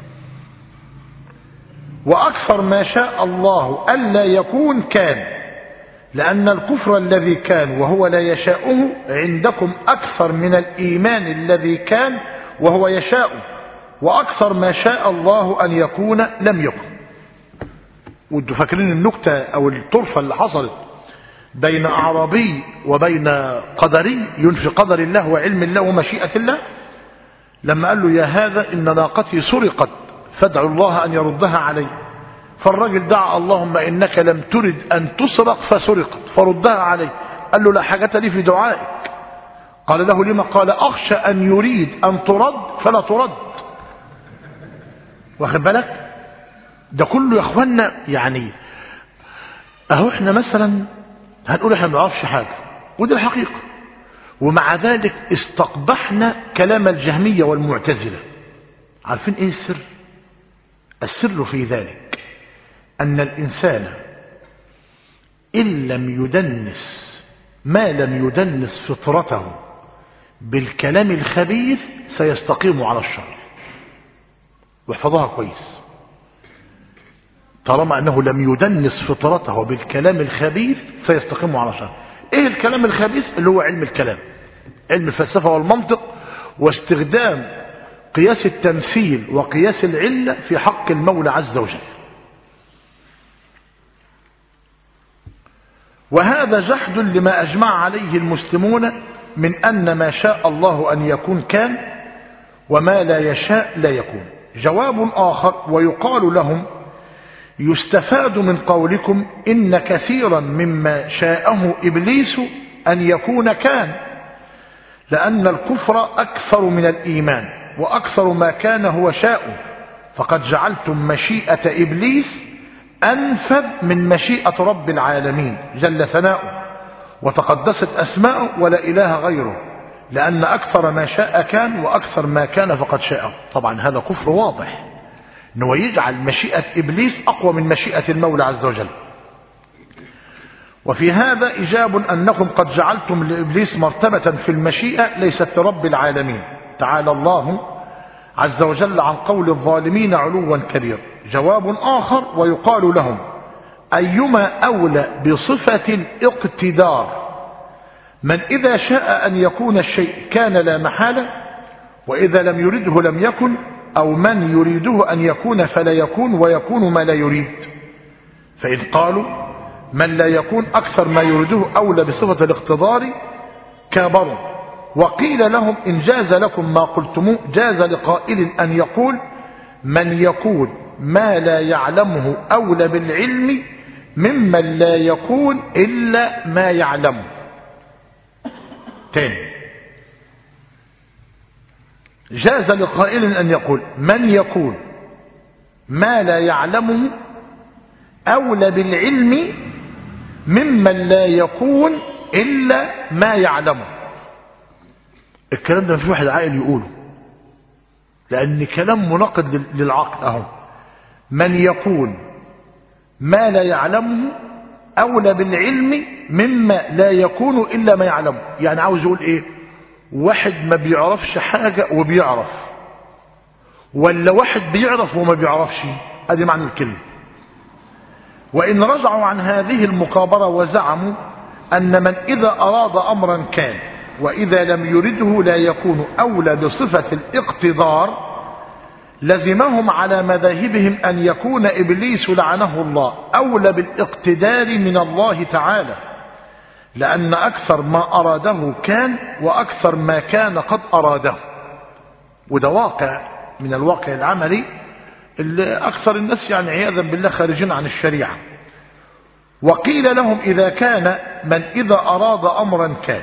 وأكثر ما شاء الله ألا يكون كان، لأن الكفر الذي كان وهو لا يشاؤه عندكم أكثر من الإيمان الذي كان وهو يشاؤه، وأكثر ما شاء الله أن يكون لم يكن. وانتوا فاكرين النكتة أو الطرفة اللي حصلت بين أعرابي وبين قدري ينفي قدر الله وعلم الله ومشيئة الله، لما قال له: يا هذا إن ناقتي سرقت فادعوا الله أن يردها علي. فالراجل دعا: اللهم إنك لم ترد أن تسرق فسرقت فردها علي. قال له: لا حاجة لي في دعائك. قال له: لما؟ قال: أخشى أن يريد أن ترد فلا ترد. واخد بالك؟ ده كله يا اخوانا يعني اهو احنا مثلا هنقول احنا ما نعرفش حاجه، ودي الحقيقه، ومع ذلك استقبحنا كلام الجهميه والمعتزله. عارفين ايه السر؟ السر في ذلك ان الانسان ان لم يدنس ما لم يدنس فطرته بالكلام الخبيث سيستقيم على الشر. واحفظوها كويس، طالما أنه لم يدنس فطرته بالكلام الخبيث سيستقيم على شر. إيه الكلام الخبيث؟ اللي هو علم الكلام، علم الفلسفة والمنطق، واستخدام قياس التمثيل وقياس العلة في حق المولى عز وجل. وهذا جحد لما أجمع عليه المسلمون من أن ما شاء الله أن يكون كان، وما لا يشاء لا يكون. جواب آخر: ويقال لهم: يستفاد من قولكم إن كثيرا مما شاءه إبليس أن يكون كان، لأن الكفر أكثر من الإيمان، وأكثر ما كان هو شاءه، فقد جعلتم مشيئة إبليس أنفذ من مشيئة رب العالمين جل ثناؤه وتقدست أسماؤه ولا إله غيره، لأن أكثر ما شاء كان، وأكثر ما كان فقد شاءه. طبعا هذا كفر واضح، أنه يجعل مشيئة إبليس أقوى من مشيئة المولى عز وجل. وفي هذا إجاب أنكم قد جعلتم لإبليس مرتبة في المشيئة ليست لرب العالمين، تعالى الله عز وجل عن قول الظالمين علوا كبير. جواب آخر: ويقال لهم: أيما أولى بصفة الاقتدار، من إذا شاء أن يكون الشيء كان لا محالة، وإذا لم يرده لم يكن، أو من يريده أن يكون فلا يكون، ويكون ما لا يريد. فإن قالوا من لا يكون أكثر ما يريده أولى بصفة الاقتدار كابروا. وقيل لهم: إن جاز لكم ما قلتموه جاز لقائل أن يقول من يكون ما لا يعلمه أولى بالعلم ممن لا يكون إلا ما يعلمه. تاني: جاز لقائل أن يقول من يكون ما لا يعلمه أولى بالعلم ممن لا يكون إلا ما يعلمه. الكلام ده مفيش واحد عاقل يقوله، لأن كلام مناقض للعقل. أهو من يكون ما لا يعلمه أولى بالعلم مما لا يكون إلا ما يعلمه. يعني عاوز يقول إيه؟ واحد ما بيعرفش حاجة وبيعرف، ولا واحد بيعرف وما بيعرفش؟ ادي معنى الكلمة. وإن رجعوا عن هذه المكابرة وزعموا أن من إذا أراد أمرا كان، وإذا لم يرده لا يكون أولى بصفة الاقتدار، لزمهم على مذاهبهم أن يكون إبليس لعنه الله أولى بالاقتدار من الله تعالى، لأن أكثر ما أراده كان، وأكثر ما كان قد أراده. وده واقع من الواقع العملي اللي أكثر الناس يعني عياذا بالله خارجين عن الشريعة. وقيل لهم: إذا كان من إذا أراد أمرا كان،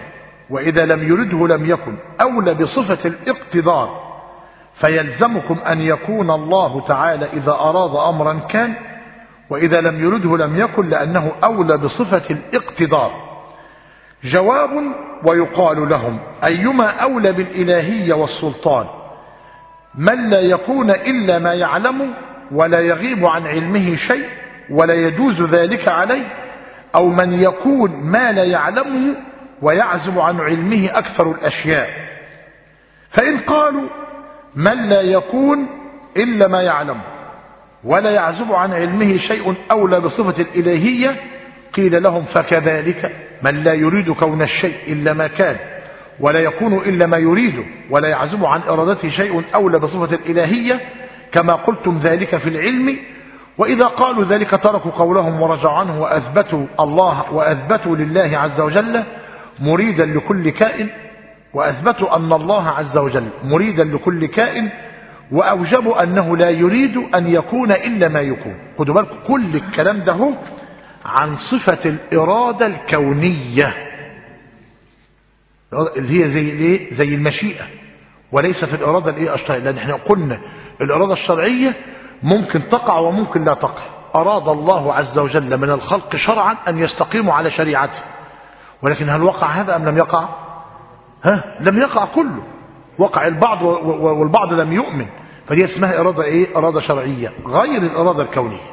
وإذا لم يرده لم يكن أولى بصفة الاقتدار، فيلزمكم أن يكون الله تعالى إذا أراد أمرا كان، وإذا لم يرده لم يكن، لأنه أولى بصفة الاقتدار. جواب: ويقال لهم أيما أولى بالإلهية والسلطان، من لا يكون إلا ما يعلم ولا يغيب عن علمه شيء ولا يجوز ذلك عليه، أو من يكون ما لا يعلمه ويعزب عن علمه أكثر الأشياء. فإن قالوا من لا يكون إلا ما يعلم ولا يعزب عن علمه شيء أولى بصفة الإلهية، قيل لهم فكذلك من لا يريد كون الشيء إلا ما كان ولا يكون إلا ما يريده ولا يعزب عن إرادته شيء أولى بصفة الإلهية، كما قلتم ذلك في العلم. وإذا قالوا ذلك تركوا قولهم ورجعوا عنه وأثبتوا الله وأثبتوا لله عز وجل مريدا لكل كائن، وأثبتوا أن الله عز وجل مريدا لكل كائن، وأوجبوا أنه لا يريد أن يكون إلا ما يكون. خدوا بالكم كل الكلام ده هو عن صفة الإرادة الكونية اللي هي زي الايه؟ زي المشيئة، وليس في الإرادة الايه الشرعية، لأن احنا قلنا الإرادة الشرعية ممكن تقع وممكن لا تقع. أراد الله عز وجل من الخلق شرعا أن يستقيموا على شريعته، ولكن هل وقع هذا أم لم يقع؟ ها؟ لم يقع كله، وقع البعض والبعض لم يؤمن، فدي اسمها إرادة ايه؟ إرادة شرعية غير الإرادة الكونية.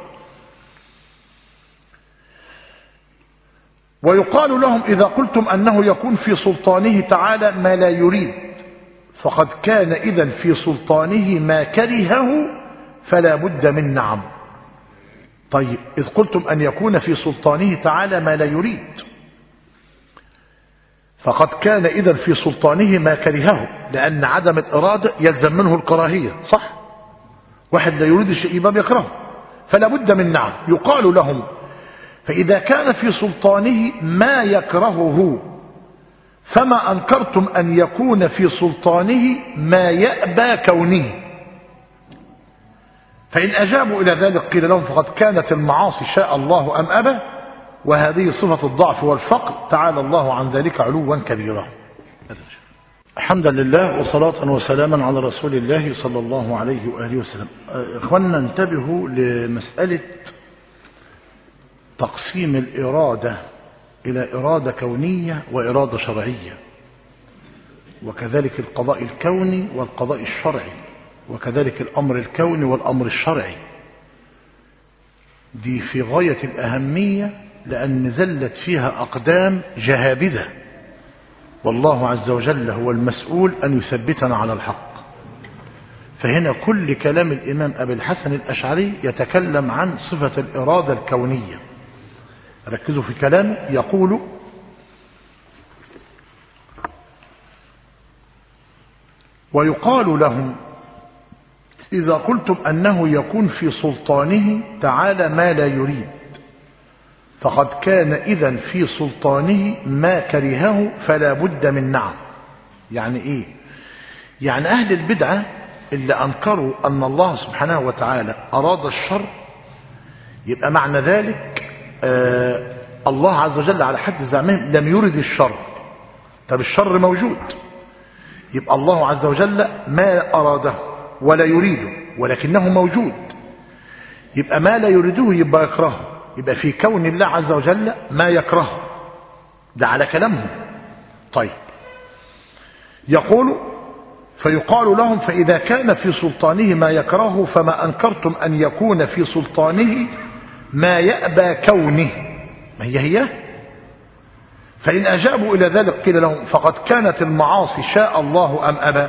ويقال لهم إذا قلتم أنه يكون في سلطانه تعالى ما لا يريد، فقد كان إذن في سلطانه ما كرهه فلا بد من نعم. طيب إذ قلتم أن يكون في سلطانه تعالى ما لا يريد، فقد كان إذن في سلطانه ما كرهه، لأن عدم الإرادة يلزم منه الكراهية، صح؟ واحد لا يريد الشيء يبقى يكرهه، فلا بد من نعم. يقال لهم فإذا كان في سلطانه ما يكرهه فما أنكرتم أن يكون في سلطانه ما يأبى كونه. فإن أجابوا إلى ذلك قيل لهم فقد كانت المعاصي شاء الله أم أبى، وهذه صفة الضعف والفقر، تعالى الله عن ذلك علوا كبيرا. الحمد لله وصلاة وسلاما على رسول الله صلى الله عليه وآله وسلم. إخواننا انتبهوا لمسألة تقسيم الإرادة إلى إرادة كونية وإرادة شرعية، وكذلك القضاء الكوني والقضاء الشرعي، وكذلك الأمر الكوني والأمر الشرعي. دي في غاية الأهمية، لأن زلت فيها أقدام جهابذة، والله عز وجل هو المسؤول أن يثبتنا على الحق. فهنا كل كلام الإمام أبي الحسن الأشعري يتكلم عن صفة الإرادة الكونية. ركزوا في كلامه، يقول: ويقال لهم إذا قلتم أنه يكون في سلطانه تعالى ما لا يريد، فقد كان إذن في سلطانه ما كرهه فلا بد من نعم. يعني إيه؟ يعني أهل البدعة اللي أنكروا أن الله سبحانه وتعالى أراد الشر، يبقى معنى ذلك آه الله عز وجل على حد زعمهم لم يرد الشر. طب الشر موجود، يبقى الله عز وجل ما أراده ولا يريده، ولكنه موجود، يبقى ما لا يريده يبقى يكرهه، يبقى في كون الله عز وجل ما يكرهه. ده على كلامهم. طيب يقول: فيقال لهم فإذا كان في سلطانه ما يكرهه فما أنكرتم أن يكون في سلطانه ما يأبى كونه. ما هي هي. فإن أجابوا إلى ذلك قيل لهم فقد كانت المعاصي شاء الله أم أبى،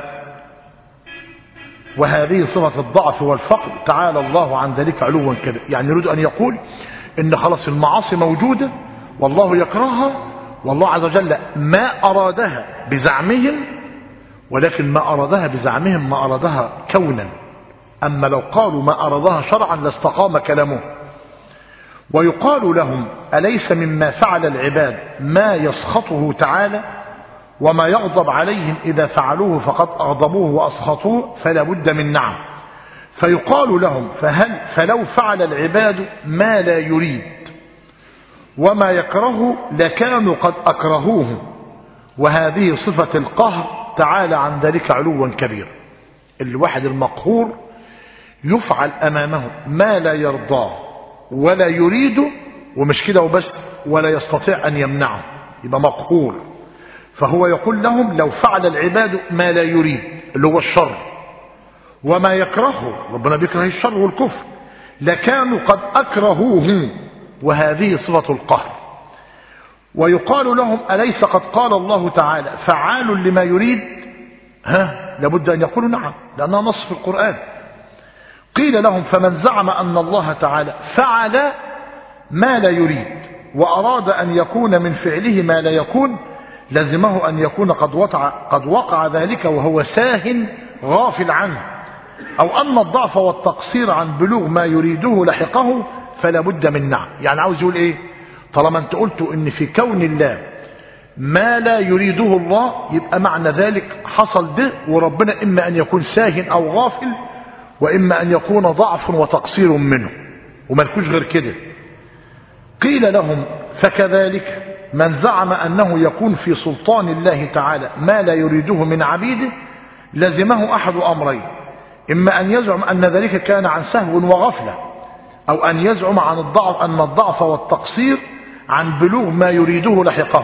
وهذه صفة الضعف والفقر، تعالى الله عن ذلك علوا كبيرا. يعني يريد أن يقول إن خلاص المعاصي موجودة والله يكرهها، والله عز وجل ما أرادها بزعمهم، ولكن ما أرادها بزعمهم ما أرادها كونا. أما لو قالوا ما أرادها شرعا لاستقام كلامه. ويقال لهم أليس مما فعل العباد ما يسخطه تعالى، وما يغضب عليهم إذا فعلوه فقد أغضبوه وأسخطوه، فلا بد من نعم. فيقال لهم فهل فلو فعل العباد ما لا يريد وما يكره لكانوا قد أكرهوه، وهذه صفة القهر تعالى عن ذلك علوا كبير. الواحد المقهور يفعل أمامه ما لا يرضاه ولا يريده، ومش كده وبس، ولا يستطيع أن يمنعه، يبقى مقهور. فهو يقول لهم لو فعل العباد ما لا يريد اللي هو الشر وما يكرهه، ربنا بيكره الشر والكفر، لكانوا قد أكرهوه، وهذه صفة القهر. ويقال لهم أليس قد قال الله تعالى فعال لما يريد؟ ها، لابد أن يقولوا نعم، لأنها نص في القرآن. قيل لهم فمن زعم أن الله تعالى فعل ما لا يريد وأراد أن يكون من فعله ما لا يكون، لزمه أن يكون قد وقع, قد وقع ذلك وهو ساه غافل عنه، أو أن الضعف والتقصير عن بلوغ ما يريده لحقه، فلا بد من نعم. يعني عاوز يقول إيه؟ طالما أنت قلت إن في كون الله ما لا يريده الله، يبقى معنى ذلك حصل ده، وربنا إما أن يكون ساه أو غافل، وإما أن يكون ضعف وتقصير منه، وما يكونش غير كده. قيل لهم فكذلك من زعم أنه يكون في سلطان الله تعالى ما لا يريده من عبيده، لزمه أحد أمرين: إما أن يزعم أن ذلك كان عن سهو وغفلة، أو أن يزعم عن الضعف أن الضعف والتقصير عن بلوغ ما يريده لحقه.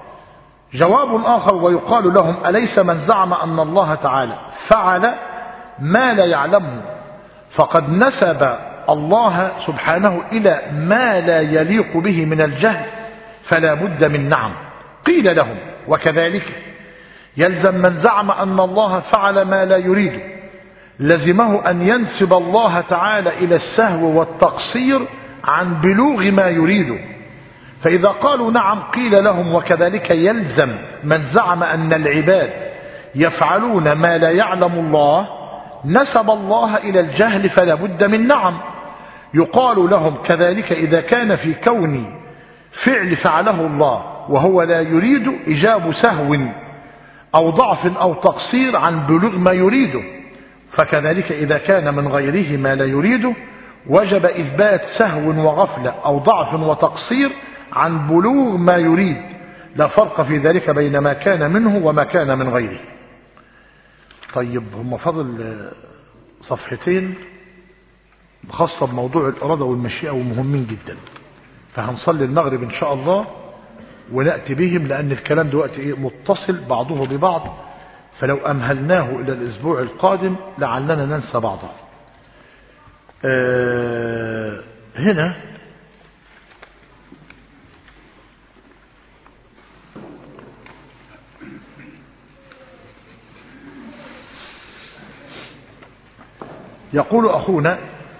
جواب آخر: ويقال لهم أليس من زعم أن الله تعالى فعل ما لا يعلمه فقد نسب الله سبحانه إلى ما لا يليق به من الجهل، فلا بد من نعم. قيل لهم وكذلك يلزم من زعم أن الله فعل ما لا يريد، لزمه أن ينسب الله تعالى إلى السهو والتقصير عن بلوغ ما يريده. فإذا قالوا نعم قيل لهم وكذلك يلزم من زعم أن العباد يفعلون ما لا يعلم الله، نسب الله إلى الجهل، فلا بد من نعم. يقال لهم كذلك إذا كان في كون فعل فعله الله وهو لا يريد إجاب سهو أو ضعف أو تقصير عن بلوغ ما يريده، فكذلك إذا كان من غيره ما لا يريده وجب إثبات سهو وغفلة أو ضعف وتقصير عن بلوغ ما يريد، لا فرق في ذلك بين ما كان منه وما كان من غيره. طيب، هم فضل صفحتين خاصة بموضوع الإرادة والمشيئة ومهمين جدا، فهنصلي المغرب إن شاء الله ونأتي بهم، لأن الكلام دلوقتي إيه متصل بعضه ببعض، فلو أمهلناه إلى الأسبوع القادم لعلنا ننسى بعضه. أه هنا يقول أخونا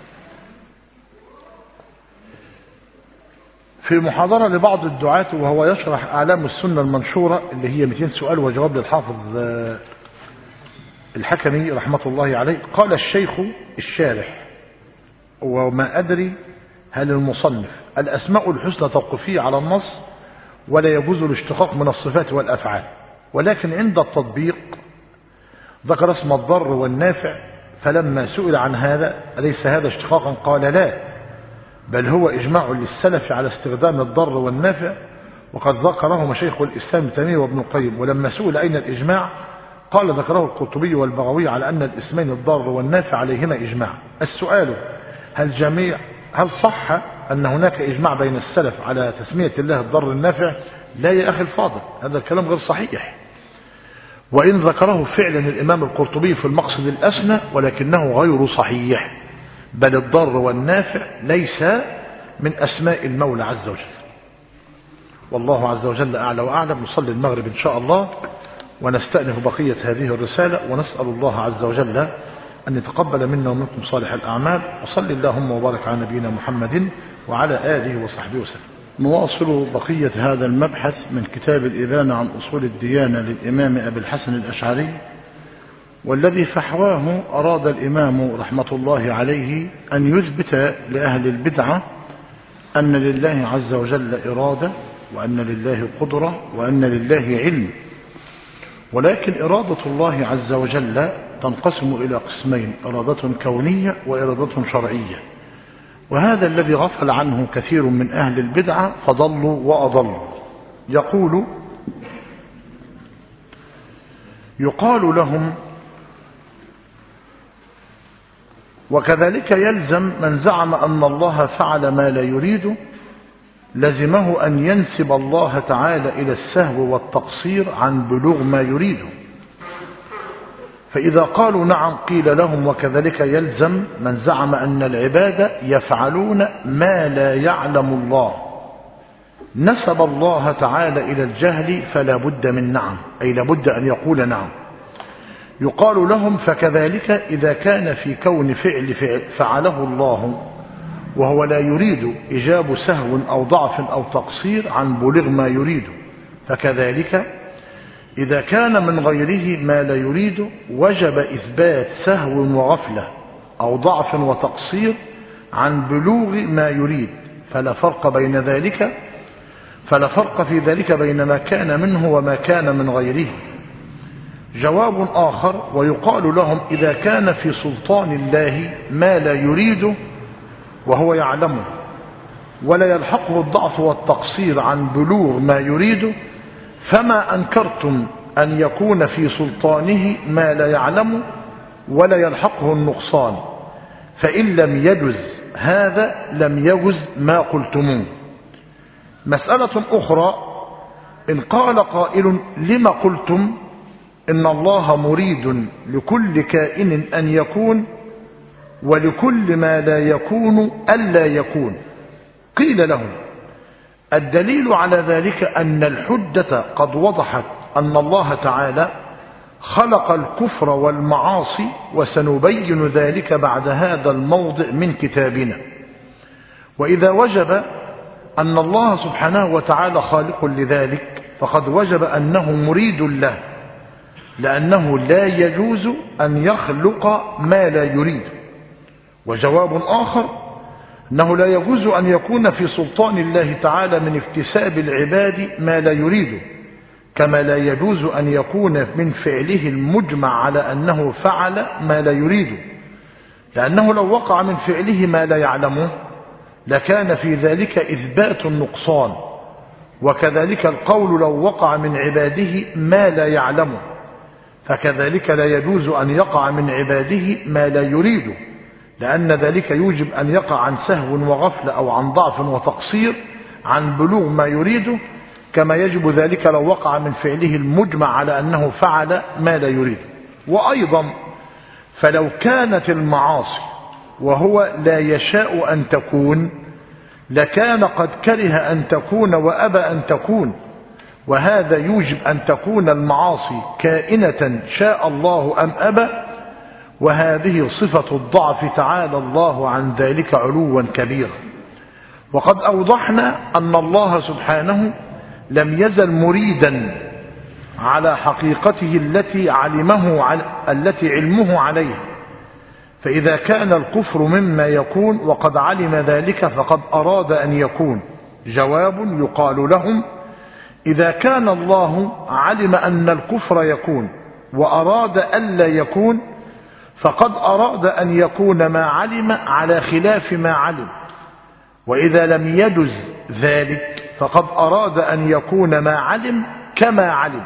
في محاضرة لبعض الدعاة وهو يشرح أعلام السنة المنشورة اللي هي مئتين سؤال وجواب للحافظ الحكمي رحمة الله عليه، قال الشيخ الشارح: وما أدري هل المصنف الأسماء الحسنى توقفية على النص ولا يجوز الاشتقاق من الصفات والأفعال، ولكن عند التطبيق ذكر اسم الضر والنافع، فلما سئل عن هذا أليس هذا اشتقاقا قال لا، بل هو إجماع للسلف على استخدام الضر والنافع، وقد ذكره مشايخ الإسلام ابن تيمية وابن القيم. ولما سئل أين الإجماع قال ذكره القرطبي والبغوي على أن الاسمين الضر والنافع عليهما إجماع. السؤال: هل جميع هل صح أن هناك إجماع بين السلف على تسمية الله الضر النافع؟ لا يا أخي الفاضل، هذا الكلام غير صحيح، وإن ذكره فعلا الإمام القرطبي في المقصد الأسنى، ولكنه غير صحيح، بل الضر والنافع ليس من أسماء المولى عز وجل. والله عز وجل أعلى وأعلم. نصلي المغرب إن شاء الله ونستأنف بقية هذه الرسالة، ونسأل الله عز وجل أن يتقبل منا ومنكم صالح الأعمال. وصل اللهم وبارك على نبينا محمد وعلى آله وصحبه وسلم. نواصل بقية هذا المبحث من كتاب الإبانة عن أصول الديانة للإمام أبي الحسن الأشعري، والذي فحواه أراد الإمام رحمة الله عليه أن يثبت لأهل البدعة أن لله عز وجل إرادة، وأن لله قدرة، وأن لله علم، ولكن إرادة الله عز وجل تنقسم إلى قسمين: إرادة كونية وإرادة شرعية، وهذا الذي غفل عنه كثير من أهل البدعة فضلوا وأضلوا. يقول يقال لهم وكذلك يلزم من زعم أن الله فعل ما لا يريد لزمه أن ينسب الله تعالى إلى السهو والتقصير عن بلوغ ما يريده. فإذا قالوا نعم قيل لهم وكذلك يلزم من زعم أن العباد يفعلون ما لا يعلم الله نسب الله تعالى إلى الجهل فلا بد من نعم، أي لابد أن يقول نعم. يقال لهم فكذلك إذا كان في كون فعل, فعل فعله الله وهو لا يريد إجاب سهو أو ضعف أو تقصير عن بلغ ما يريد، فكذلك إذا كان من غيره ما لا يريد وجب إثبات سهو وغفلة أو ضعف وتقصير عن بلوغ ما يريد، فلا فرق بين ذلك فلا فرق في ذلك بين ما كان منه وما كان من غيره. جواب آخر ويقال لهم إذا كان في سلطان الله ما لا يريد وهو يعلمه ولا يلحقه الضعف والتقصير عن بلوغ ما يريد فما أنكرتم أن يكون في سلطانه ما لا يعلم ولا يلحقه النقصان، فإن لم يجز هذا لم يجز ما قلتموه. مسألة أخرى إن قال قائل لما قلتم إن الله مريد لكل كائن أن يكون ولكل ما لا يكون ألا يكون، قيل له الدليل على ذلك أن الحجة قد وضحت أن الله تعالى خلق الكفر والمعاصي وسنبين ذلك بعد هذا الموضع من كتابنا. وإذا وجب أن الله سبحانه وتعالى خالق لذلك فقد وجب أنه مريد له، لأنه لا يجوز أن يخلق ما لا يريد. وجواب آخر أنه لا يجوز أن يكون في سلطان الله تعالى من اكتساب العباد ما لا يريد، كما لا يجوز أن يكون من فعله المجمع على أنه فعل ما لا يريد، لأنه لو وقع من فعله ما لا يعلمه لكان في ذلك إثبات النقصان، وكذلك القول لو وقع من عباده ما لا يعلمه فكذلك لا يجوز أن يقع من عباده ما لا يريد، لأن ذلك يوجب أن يقع عن سهو وغفلة أو عن ضعف وتقصير عن بلوغ ما يريده، كما يجب ذلك لو وقع من فعله المجمع على أنه فعل ما لا يريد. وأيضا فلو كانت المعاصي وهو لا يشاء أن تكون لكان قد كره أن تكون وأبى أن تكون، وهذا يوجب أن تكون المعاصي كائنة شاء الله أم أبى، وهذه صفة الضعف تعالى الله عن ذلك علوا كبيرا. وقد أوضحنا أن الله سبحانه لم يزل مريدا على حقيقته التي علمه التي علمه عليه، فإذا كان الكفر مما يكون وقد علم ذلك فقد أراد أن يكون. جواب يقال لهم إذا كان الله علم أن الكفر يكون وأراد ألا يكون فقد أراد أن يكون ما علم على خلاف ما علم، وإذا لم يجز ذلك فقد أراد أن يكون ما علم كما علم.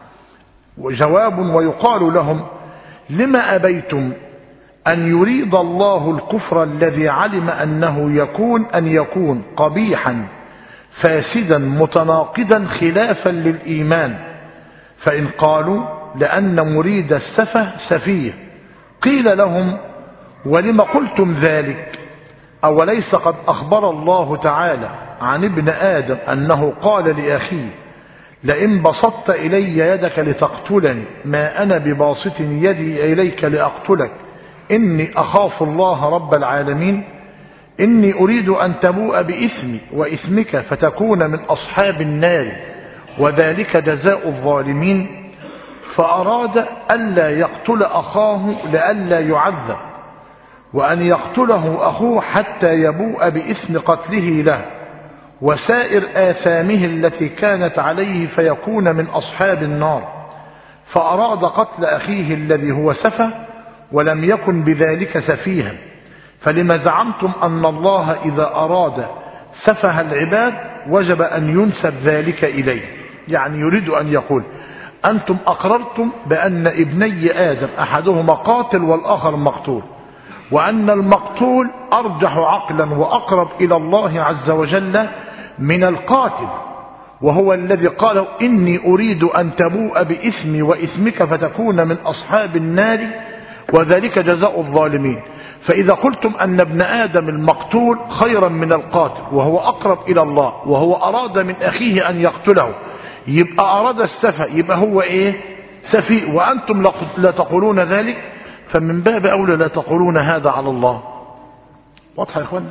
وجواب ويقال لهم لما أبيتم أن يريد الله الكفر الذي علم أنه يكون أن يكون قبيحا فاسدا متناقضا خلافا للإيمان؟ فإن قالوا لأن مريد السفه سفيه قيل لهم ولم قلتم ذلك؟ أوليس قد أخبر الله تعالى عن ابن آدم أنه قال لأخيه لئن بسطت إلي يدك لتقتلني ما أنا بباسط يدي إليك لأقتلك إني أخاف الله رب العالمين، إني أريد أن تبوء بإثمي وإثمك فتكون من أصحاب النار وذلك جزاء الظالمين. فأراد ألا يقتل أخاه لئلا يعذب، وأن يقتله أخوه حتى يبوء بإثم قتله له وسائر آثامه التي كانت عليه فيكون من أصحاب النار. فأراد قتل أخيه الذي هو سفه ولم يكن بذلك سفيها، فلما زعمتم أن الله إذا أراد سفه العباد وجب أن ينسب ذلك إليه؟ يعني يريد أن يقول أنتم أقررتم بأن ابني آدم أحدهما قاتل والآخر مقتول، وأن المقتول أرجح عقلا وأقرب إلى الله عز وجل من القاتل، وهو الذي قال إني أريد أن تبوء بإثمي وإثمك فتكون من أصحاب النار وذلك جزاء الظالمين. فإذا قلتم أن ابن آدم المقتول خيرا من القاتل وهو أقرب إلى الله، وهو أراد من أخيه أن يقتله، يبقى أراد السفه، يبقى هو إيه؟ سفيه، وأنتم لا تقولون ذلك، فمن باب أولى لا تقولون هذا على الله. واضح يا إخوانا؟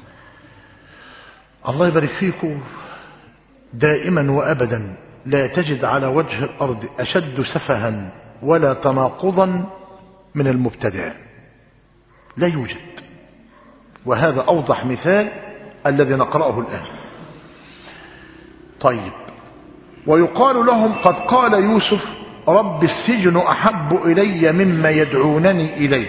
الله يبارك فيكم. دائما وأبدا لا تجد على وجه الأرض أشد سفها ولا تناقضا من المبتدع، لا يوجد. وهذا أوضح مثال الذي نقرأه الآن. طيب، ويقال لهم قد قال يوسف رب السجن أحب إلي مما يدعونني إليه،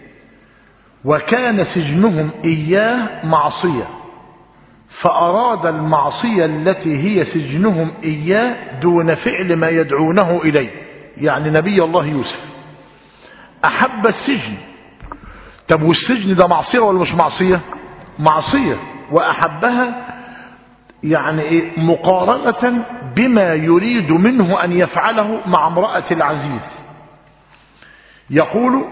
وكان سجنهم إياه معصية، فأراد المعصية التي هي سجنهم إياه دون فعل ما يدعونه إليه، يعني نبي الله يوسف أحب السجن. طب والسجن ده معصية ولا مش معصية؟ معصية، وأحبها يعني إيه؟ مقارنة بما يريد منه أن يفعله مع امرأة العزيز. يقول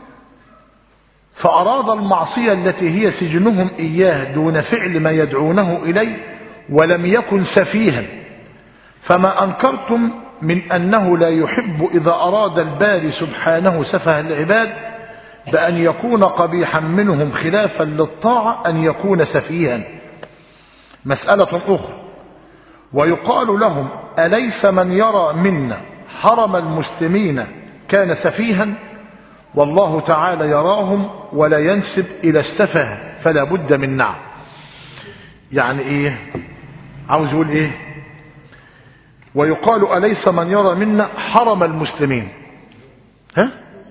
فأراد المعصية التي هي سجنهم إياه دون فعل ما يدعونه إليه، ولم يكن سفيها، فما أنكرتم من أنه لا يحب إذا أراد الباري سبحانه سفه العباد بأن يكون قبيحا منهم خلافا للطاعة أن يكون سفيها. مسألة أخرى، ويقال لهم أليس من يرى منا حرم المسلمين كان سفيها، والله تعالى يراهم ولا ينسب إلى السفه فلا بد من نعم. يعني إيه؟ عاوز يقول إيه؟ ويقال أليس من يرى منا حرم المسلمين، ها؟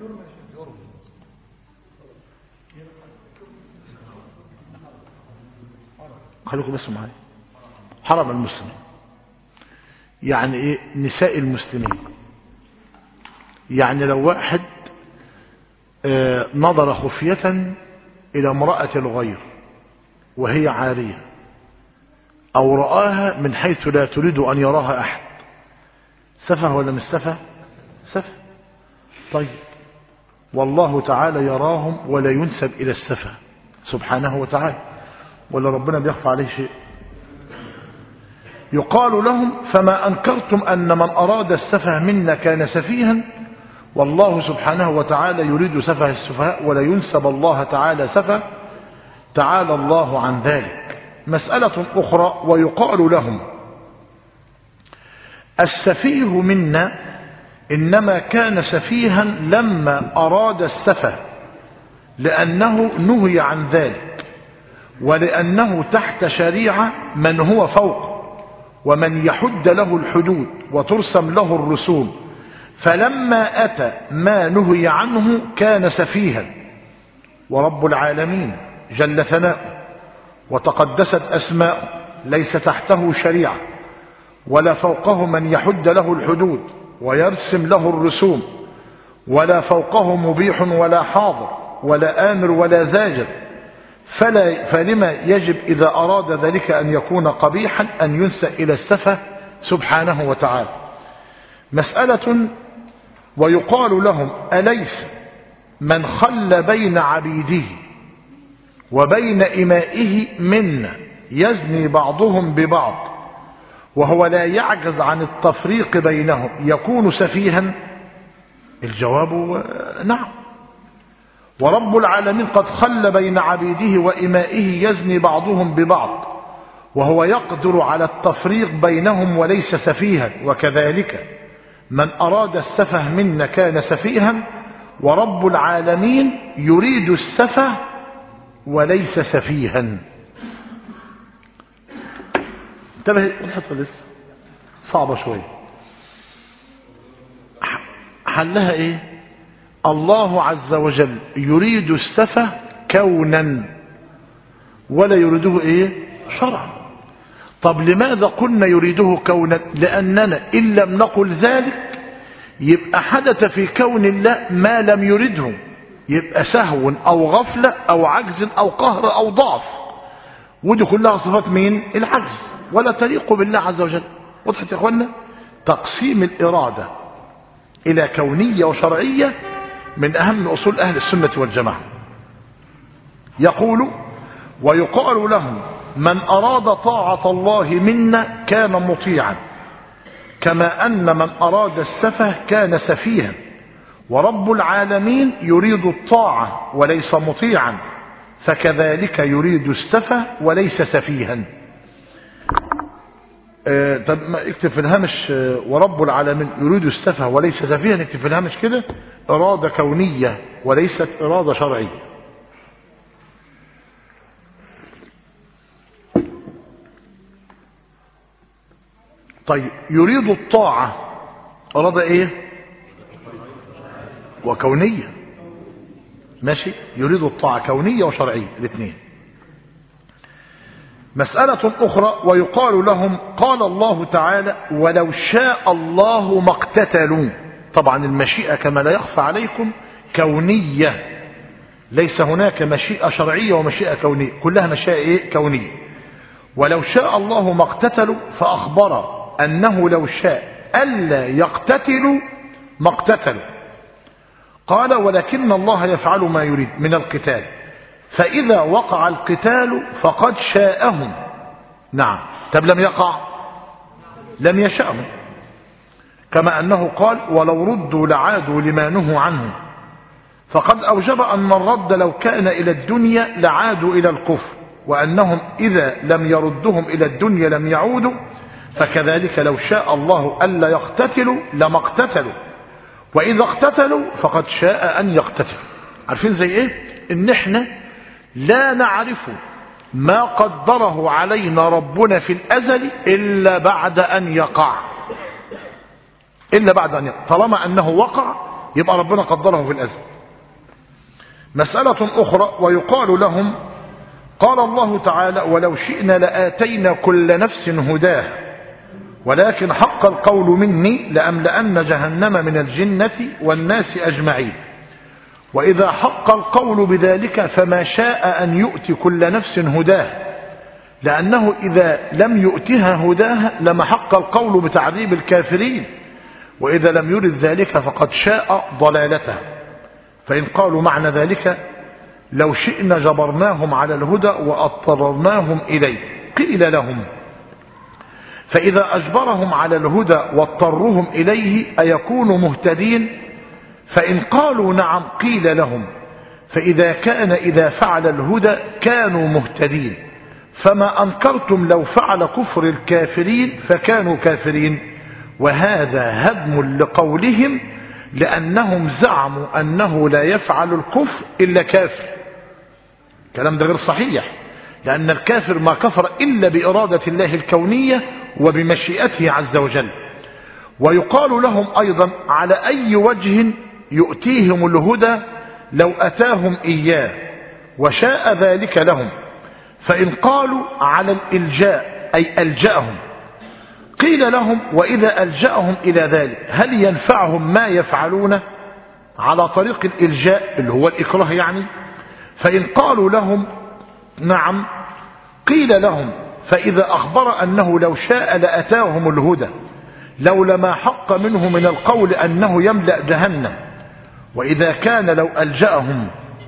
خليكم بس معايا. حرم المسلمين يعني ايه؟ نساء المسلمين. يعني لو واحد آه نظر خفية الى امرأة الغير وهي عارية، او رآها من حيث لا تريد ان يراها احد، سفه ولا مش سفه؟ سفه. طيب، والله تعالى يراهم ولا ينسب الى السفه سبحانه وتعالى، ولا ربنا بيخفى عليه شيء؟ يقال لهم فما أنكرتم أن من أراد السفه منا كان سفيها، والله سبحانه وتعالى يريد سفه السفهاء ولا ينسب الله تعالى سفه، تعالى الله عن ذلك. مسألة أخرى، ويقال لهم السفيه منا إنما كان سفيها لما أراد السفه لأنه نهي عن ذلك، ولأنه تحت شريعة من هو فوق، ومن يحد له الحدود وترسم له الرسوم، فلما أتى ما نهي عنه كان سفيها. ورب العالمين جل ثناؤه وتقدست أسماؤه ليس تحته شريعة ولا فوقه من يحد له الحدود ويرسم له الرسوم، ولا فوقه مبيح ولا حاضر ولا آمر ولا زاجر، فلا فلما يجب إذا أراد ذلك أن يكون قبيحا أن ينسى إلى السفه سبحانه وتعالى. مسألة، ويقال لهم أليس من خل بين عبيده وبين إمائه منا يزني بعضهم ببعض وهو لا يعجز عن التفريق بينهم يكون سفيها؟ الجواب نعم. ورب العالمين قد خل بين عبيده وإمائه يزني بعضهم ببعض وهو يقدر على التفريق بينهم وليس سفيها، وكذلك من أراد السفه منا كان سفيها، ورب العالمين يريد السفه وليس سفيها. انتبه، الخطوة لسه صعبة شوية. حلها ايه؟ الله عز وجل يريد السفه كونا ولا يريده ايه؟ شرعا. طب لماذا قلنا يريده كونا؟ لأننا إن لم نقل ذلك يبقى حدث في كون الله ما لم يرده، يبقى سهو أو غفلة أو عجز أو قهر أو ضعف، ودي كلها صفات مين؟ العجز، ولا تليق بالله عز وجل. وضحت يا اخوانا؟ تقسيم الإرادة إلى كونية وشرعية من أهم أصول أهل السنة والجماعة. يقول ويقال لهم من أراد طاعة الله منا كان مطيعا، كما أن من أراد السفه كان سفيها، ورب العالمين يريد الطاعة وليس مطيعا، فكذلك يريد السفه وليس سفيها. اه طب ما اكتب في الهامش اه ورب العالمين يريد السفه وليس سفيها، اكتب في الهامش كده إرادة كونية وليست إرادة شرعية. طيب يريد الطاعة إرادة ايه؟ وكونية، ماشي، يريد الطاعة كونية وشرعية الاثنين. مسألة أخرى ويقال لهم قال الله تعالى ولو شاء الله ما اقتتلوا. طبعا المشيئة كما لا يخفى عليكم كونية، ليس هناك مشيئة شرعية ومشيئة كونية، كلها مشيئة ايه؟ كونية. ولو شاء الله ما اقتتلوا، فأخبر أنه لو شاء ألا يقتتلوا ما اقتتلوا. قال ولكن الله يفعل ما يريد من القتال، فإذا وقع القتال فقد شاءهم. نعم، طب لم يقع؟ لم يشاءهم، كما أنه قال ولو ردوا لعادوا لما نهوا عنه، فقد أوجب أن الرد لو كان إلى الدنيا لعادوا إلى الكفر، وأنهم إذا لم يردهم إلى الدنيا لم يعودوا، فكذلك لو شاء الله ألا يقتتلوا لما اقتتلوا، وإذا اقتتلوا فقد شاء أن يقتتلوا. عارفين زي إيه؟ إن إحنا لا نعرف ما قدره علينا ربنا في الأزل إلا بعد أن يقع، إلا بعد أن يقع. طالما أنه وقع يبقى ربنا قدره في الأزل. مسألة أخرى ويقال لهم قال الله تعالى ولو شئنا لآتينا كل نفس هداها، ولكن حق القول مني لأملأن جهنم من الجنة والناس أجمعين. وإذا حق القول بذلك فما شاء أن يؤتي كل نفس هداها، لأنه إذا لم يؤتها هداها لما حق القول بتعذيب الكافرين، وإذا لم يرد ذلك فقد شاء ضلالته. فإن قالوا معنى ذلك لو شئنا جبرناهم على الهدى وأضطررناهم إليه، قيل لهم فإذا أجبرهم على الهدى واضطرهم إليه أيكونوا مهتدين؟ فإن قالوا نعم قيل لهم فإذا كان إذا فعل الهدى كانوا مهتدين، فما أنكرتم لو فعل كفر الكافرين فكانوا كافرين. وهذا هدم لقولهم، لأنهم زعموا أنه لا يفعل الكفر إلا كافر. الكلام ده غير صحيح، لأن الكافر ما كفر إلا بإرادة الله الكونية وبمشيئته عز وجل. ويقال لهم أيضا على أي وجه يؤتيهم الهدى لو أتاهم إياه وشاء ذلك لهم؟ فإن قالوا على الإلجاء أي ألجأهم، قيل لهم وإذا ألجأهم إلى ذلك هل ينفعهم ما يفعلون على طريق الإلجاء اللي هو الإكراه يعني؟ فإن قالوا لهم نعم قيل لهم فإذا أخبر أنه لو شاء لأتاهم الهدى لولا ما حق منه من القول أنه يملأ جهنم، وإذا كان لو ألجأهم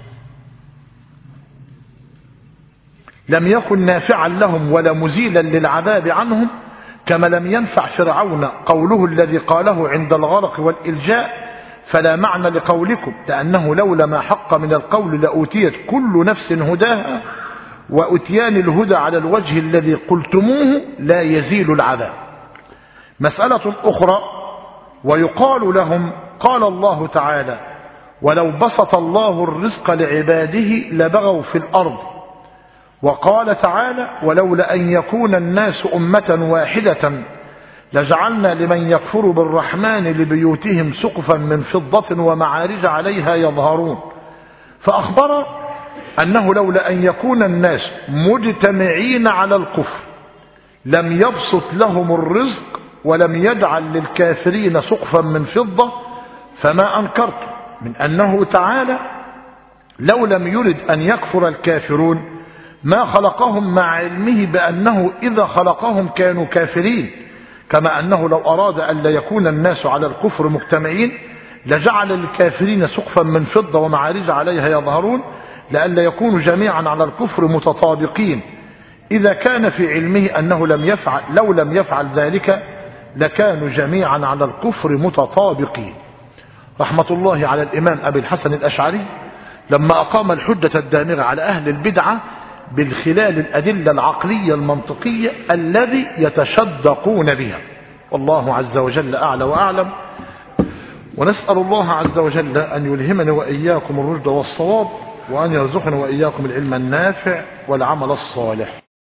لم يكن نافعا لهم ولا مزيلا للعذاب عنهم، كما لم ينفع فرعون قوله الذي قاله عند الغرق والإلجاء فلا معنى لقولكم، لأنه لولا ما حق من القول لأوتيت كل نفس هداها، وأتيان الهدى على الوجه الذي قلتموه لا يزيل العذاب. مسألة أخرى ويقال لهم قال الله تعالى ولو بسط الله الرزق لعباده لبغوا في الأرض، وقال تعالى ولولا أن يكون الناس أمة واحدة لجعلنا لمن يكفر بالرحمن لبيوتهم سقفا من فضة ومعارج عليها يظهرون. فأخبر أنه لولا أن يكون الناس مجتمعين على الكفر لم يبسط لهم الرزق ولم يجعل للكافرين سقفا من فضة فما أنكرت من أنه تعالى لو لم يرد أن يكفر الكافرون ما خلقهم مع علمه بأنه إذا خلقهم كانوا كافرين، كما أنه لو أراد أن لا يكون الناس على الكفر مجتمعين لجعل للكافرين سقفا من فضة ومعارج عليها يظهرون لئلا يكونوا جميعا على الكفر متطابقين. إذا كان في علمه أنه لم يفعل لو لم يفعل ذلك لكانوا جميعا على الكفر متطابقين. رحمة الله على الإمام أبي الحسن الأشعري لما أقام الحجة الدامغة على أهل البدعة بالخلال الأدلة العقلية المنطقية الذي يتشدقون بها. والله عز وجل أعلى وأعلم، ونسأل الله عز وجل أن يلهمنا وإياكم الرشد والصواب، وأن يرزقنا وإياكم العلم النافع والعمل الصالح.